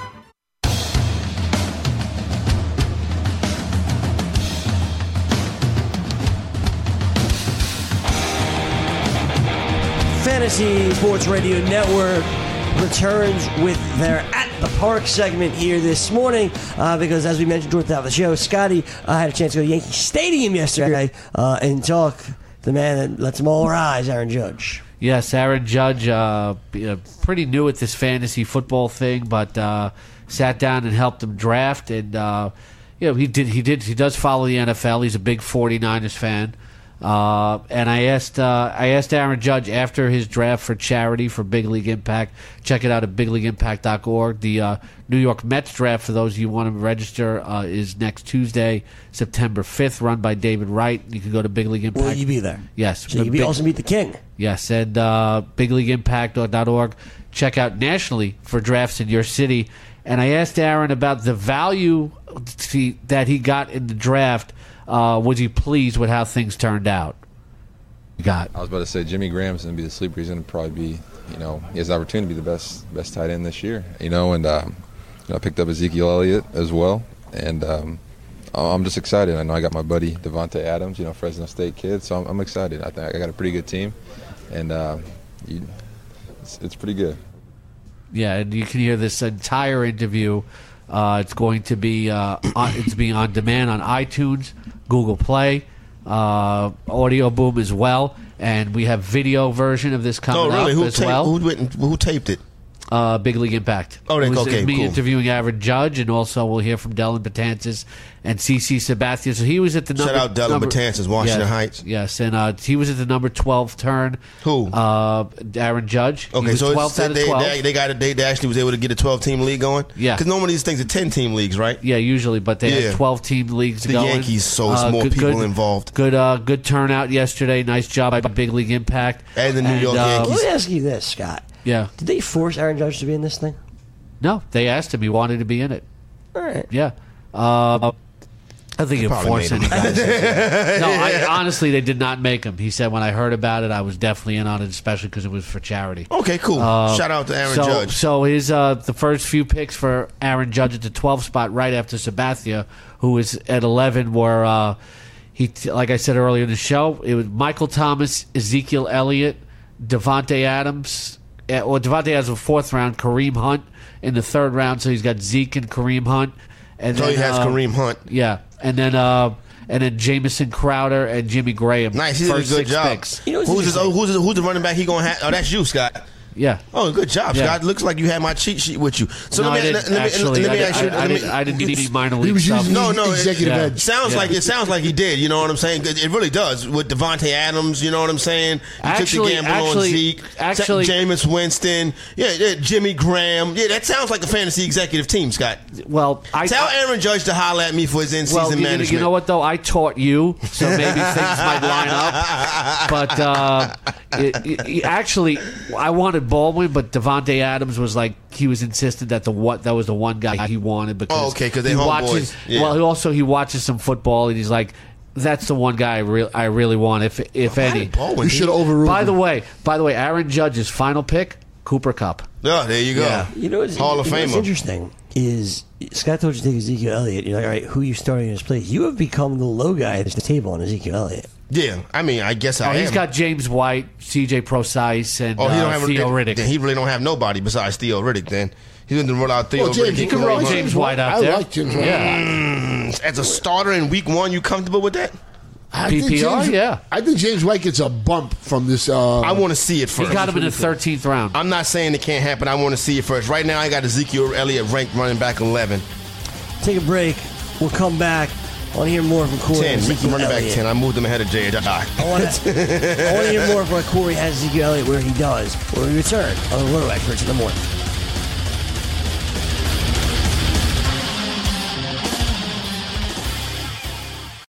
[SPEAKER 4] Fantasy Sports Radio Network returns with their At the Park segment here this morning uh, because, as we mentioned throughout the show, Scotty uh, had a chance to go to Yankee Stadium yesterday uh, and talk to the man that lets them all rise, Aaron Judge.
[SPEAKER 5] Yes, Aaron Judge, uh, you know, pretty new at this fantasy football thing, but uh, sat down and helped him draft, and uh, you know he did he did he does follow the N F L. He's a big forty-niners fan. Uh, and I asked uh, I asked Aaron Judge after his draft for charity for Big League Impact. Check it out at big league impact dot org. The uh, New York Mets draft, for those of you who want to register, uh, is next Tuesday, September fifth, run by David Wright. You can go to Big League Impact.
[SPEAKER 4] Will you be there?
[SPEAKER 5] Yes.
[SPEAKER 4] So you can be,
[SPEAKER 5] Big-
[SPEAKER 4] also meet the king.
[SPEAKER 5] Yes, and uh, big league impact dot org. Check out nationally for drafts in your city. And I asked Aaron about the value he, that he got in the draft. Uh, was he pleased with how things turned out? You got
[SPEAKER 8] I was about to say Jimmy Graham's going to be the sleeper. He's going to probably be, you know, he has the opportunity to be the best best tight end this year. You know, and um, you know, I picked up Ezekiel Elliott as well, and um, I'm just excited. I know I got my buddy Devontae Adams, you know, Fresno State kid, so I'm, I'm excited. I think I got a pretty good team, and uh, you, it's, it's pretty good.
[SPEAKER 5] Yeah, and you can hear this entire interview. Uh, it's going to be uh, on, it's being on demand on iTunes, Google Play, uh, Audio Boom as well, and we have video version of this coming
[SPEAKER 7] Oh, really?
[SPEAKER 5] up
[SPEAKER 7] Who,
[SPEAKER 5] as
[SPEAKER 7] taped,
[SPEAKER 5] well.
[SPEAKER 7] who, went, who taped it?
[SPEAKER 5] Uh, Big League Impact.
[SPEAKER 7] Oh, they-
[SPEAKER 5] It was,
[SPEAKER 7] okay,
[SPEAKER 5] it was me
[SPEAKER 7] cool.
[SPEAKER 5] interviewing Aaron Judge, and also we'll hear from Dylan Betances and C C Sabathia. So he was at the
[SPEAKER 7] Shout
[SPEAKER 5] number.
[SPEAKER 7] out Dylan
[SPEAKER 5] number,
[SPEAKER 7] Betances, Washington
[SPEAKER 5] yes,
[SPEAKER 7] Heights.
[SPEAKER 5] Yes, and uh, he was at the number twelve turn.
[SPEAKER 7] Who?
[SPEAKER 5] Uh, Aaron Judge. He
[SPEAKER 7] Okay,
[SPEAKER 5] was
[SPEAKER 7] so
[SPEAKER 5] twelfth
[SPEAKER 7] it's,
[SPEAKER 5] out of
[SPEAKER 7] they,
[SPEAKER 5] twelve.
[SPEAKER 7] they, they got it. They actually was able to get a twelve-team league going.
[SPEAKER 5] Yeah.
[SPEAKER 7] because normally these things are ten-team leagues, right?
[SPEAKER 5] Yeah, usually, but they
[SPEAKER 7] Yeah.
[SPEAKER 5] had twelve-team leagues
[SPEAKER 7] The
[SPEAKER 5] going.
[SPEAKER 7] Yankees, so it's more
[SPEAKER 5] good-
[SPEAKER 7] people
[SPEAKER 5] good-
[SPEAKER 7] involved.
[SPEAKER 5] Good, uh, good turnout yesterday. Nice job by Big League Impact
[SPEAKER 7] And the New York
[SPEAKER 5] uh,
[SPEAKER 7] Yankees.
[SPEAKER 4] Let me ask you this, Scott.
[SPEAKER 5] Yeah,
[SPEAKER 4] Did they force Aaron Judge to be in this thing?
[SPEAKER 5] no, they asked him. He wanted to be in it.
[SPEAKER 4] All right.
[SPEAKER 5] Yeah. Uh, I think it
[SPEAKER 7] probably
[SPEAKER 5] forced
[SPEAKER 7] made
[SPEAKER 5] any guys. No, I, honestly, they did not make him. He said when I heard about it, I was definitely in on it, especially because it was for charity.
[SPEAKER 7] Okay, cool.
[SPEAKER 5] Uh,
[SPEAKER 7] Shout out to Aaron
[SPEAKER 5] so,
[SPEAKER 7] Judge.
[SPEAKER 5] So his uh, the first few picks for Aaron Judge at the twelfth spot, right after Sabathia, who was at eleven, were uh, he like I said earlier in the show, it was Michael Thomas, Ezekiel Elliott, Devontae Adams, uh, or Devontae Adams in the fourth round, Kareem Hunt in the third round. So he's got Zeke and Kareem Hunt, and
[SPEAKER 7] So
[SPEAKER 5] then,
[SPEAKER 7] he has
[SPEAKER 5] uh,
[SPEAKER 7] Kareem Hunt.
[SPEAKER 5] Yeah, and then uh, and then Jamison Crowder and Jimmy Graham.
[SPEAKER 7] Nice, he did a
[SPEAKER 5] first
[SPEAKER 7] good
[SPEAKER 5] six
[SPEAKER 7] job.
[SPEAKER 5] picks.
[SPEAKER 4] You know what's
[SPEAKER 7] who's, his,
[SPEAKER 4] interesting?
[SPEAKER 7] who's, his, who's the running back he going to have? Oh, that's you, Scott.
[SPEAKER 5] Yeah.
[SPEAKER 7] Oh, good job,
[SPEAKER 5] Yeah.
[SPEAKER 7] Scott. Looks like you had my cheat sheet with you. So
[SPEAKER 5] No,
[SPEAKER 7] let
[SPEAKER 5] I
[SPEAKER 7] me,
[SPEAKER 5] didn't,
[SPEAKER 7] let, me,
[SPEAKER 5] actually.
[SPEAKER 7] let me
[SPEAKER 5] I,
[SPEAKER 7] ask you.
[SPEAKER 5] I, I,
[SPEAKER 7] let me-
[SPEAKER 5] didn't, I didn't need any minor
[SPEAKER 6] He
[SPEAKER 5] league
[SPEAKER 6] was
[SPEAKER 5] stuff.
[SPEAKER 6] using
[SPEAKER 7] No, no, it-
[SPEAKER 6] executive
[SPEAKER 5] yeah.
[SPEAKER 6] edge.
[SPEAKER 7] Sounds
[SPEAKER 5] Yeah.
[SPEAKER 7] like it sounds like he did. You know what I'm saying? It really does with Devontae Adams. You know what I'm saying? He
[SPEAKER 5] Actually-
[SPEAKER 7] took the gamble
[SPEAKER 5] actually-
[SPEAKER 7] on Zeke,
[SPEAKER 5] actually-
[SPEAKER 7] Jameis Winston, yeah, yeah, Jimmy Graham. Yeah, that sounds like a fantasy executive team, Scott.
[SPEAKER 5] Well, I
[SPEAKER 7] Tell
[SPEAKER 5] I,
[SPEAKER 7] Aaron Judge to holler at me for his in-season
[SPEAKER 5] well, you,
[SPEAKER 7] management.
[SPEAKER 5] you know what though? I taught you, so maybe things might line up. But uh, it, it- it- actually, I wanted Baldwin, but Devontae Adams was like he was insistent that the what that was the one guy he wanted because
[SPEAKER 7] Oh, okay, 'cause they
[SPEAKER 5] he
[SPEAKER 7] homeboys.
[SPEAKER 5] watches.
[SPEAKER 7] Yeah.
[SPEAKER 5] Well, he also he watches some football, and he's like, that's the one guy I, re- I really want, if if any.
[SPEAKER 7] Baldwin,
[SPEAKER 6] You
[SPEAKER 7] he-
[SPEAKER 6] should have overruled
[SPEAKER 5] By the
[SPEAKER 6] him.
[SPEAKER 5] way, by the way, Aaron Judge's final pick, Cooper Kupp.
[SPEAKER 7] Oh, there you go.
[SPEAKER 5] Yeah.
[SPEAKER 4] You know what's,
[SPEAKER 7] Hall of
[SPEAKER 4] you know what's
[SPEAKER 7] Famer.
[SPEAKER 4] interesting is Scott told you to take Ezekiel Elliott. You're like, all right, who are you starting in his place? You have become the low guy at the table on Ezekiel Elliott.
[SPEAKER 7] Yeah, I mean, I guess
[SPEAKER 5] Oh,
[SPEAKER 7] I
[SPEAKER 5] he's
[SPEAKER 7] am.
[SPEAKER 5] got James White, C J Procise, and
[SPEAKER 7] Oh, he don't
[SPEAKER 5] uh,
[SPEAKER 7] have
[SPEAKER 5] Theo
[SPEAKER 7] then,
[SPEAKER 5] Riddick.
[SPEAKER 7] then he really don't have nobody besides Theo Riddick. Then he's going to roll out Theo
[SPEAKER 6] Well, James,
[SPEAKER 7] Riddick.
[SPEAKER 5] You can
[SPEAKER 6] Well,
[SPEAKER 5] roll
[SPEAKER 6] James
[SPEAKER 5] James White out
[SPEAKER 6] I
[SPEAKER 5] there.
[SPEAKER 6] like James White.
[SPEAKER 5] Yeah.
[SPEAKER 7] As a starter in week one, you comfortable with that?
[SPEAKER 6] I
[SPEAKER 5] P
[SPEAKER 6] think
[SPEAKER 5] P R,
[SPEAKER 6] James-
[SPEAKER 5] yeah.
[SPEAKER 6] I think James White gets a bump from this. Uh,
[SPEAKER 7] I want to see it
[SPEAKER 5] He
[SPEAKER 7] first.
[SPEAKER 5] got him in the thirteenth round.
[SPEAKER 7] I'm not saying it can't happen. I want to see it first. Right now, I got Ezekiel Elliott ranked running back eleven.
[SPEAKER 4] Take a break. We'll come back. I want to hear more from Corey.
[SPEAKER 7] ten.
[SPEAKER 4] and
[SPEAKER 7] Make him
[SPEAKER 4] Ezekiel
[SPEAKER 7] running back
[SPEAKER 4] Elliott.
[SPEAKER 7] ten. I moved him ahead of J J.
[SPEAKER 4] I want to I want to hear more of what Corey has Ezekiel Elliott where he does when we return on the Little Experts in the morning.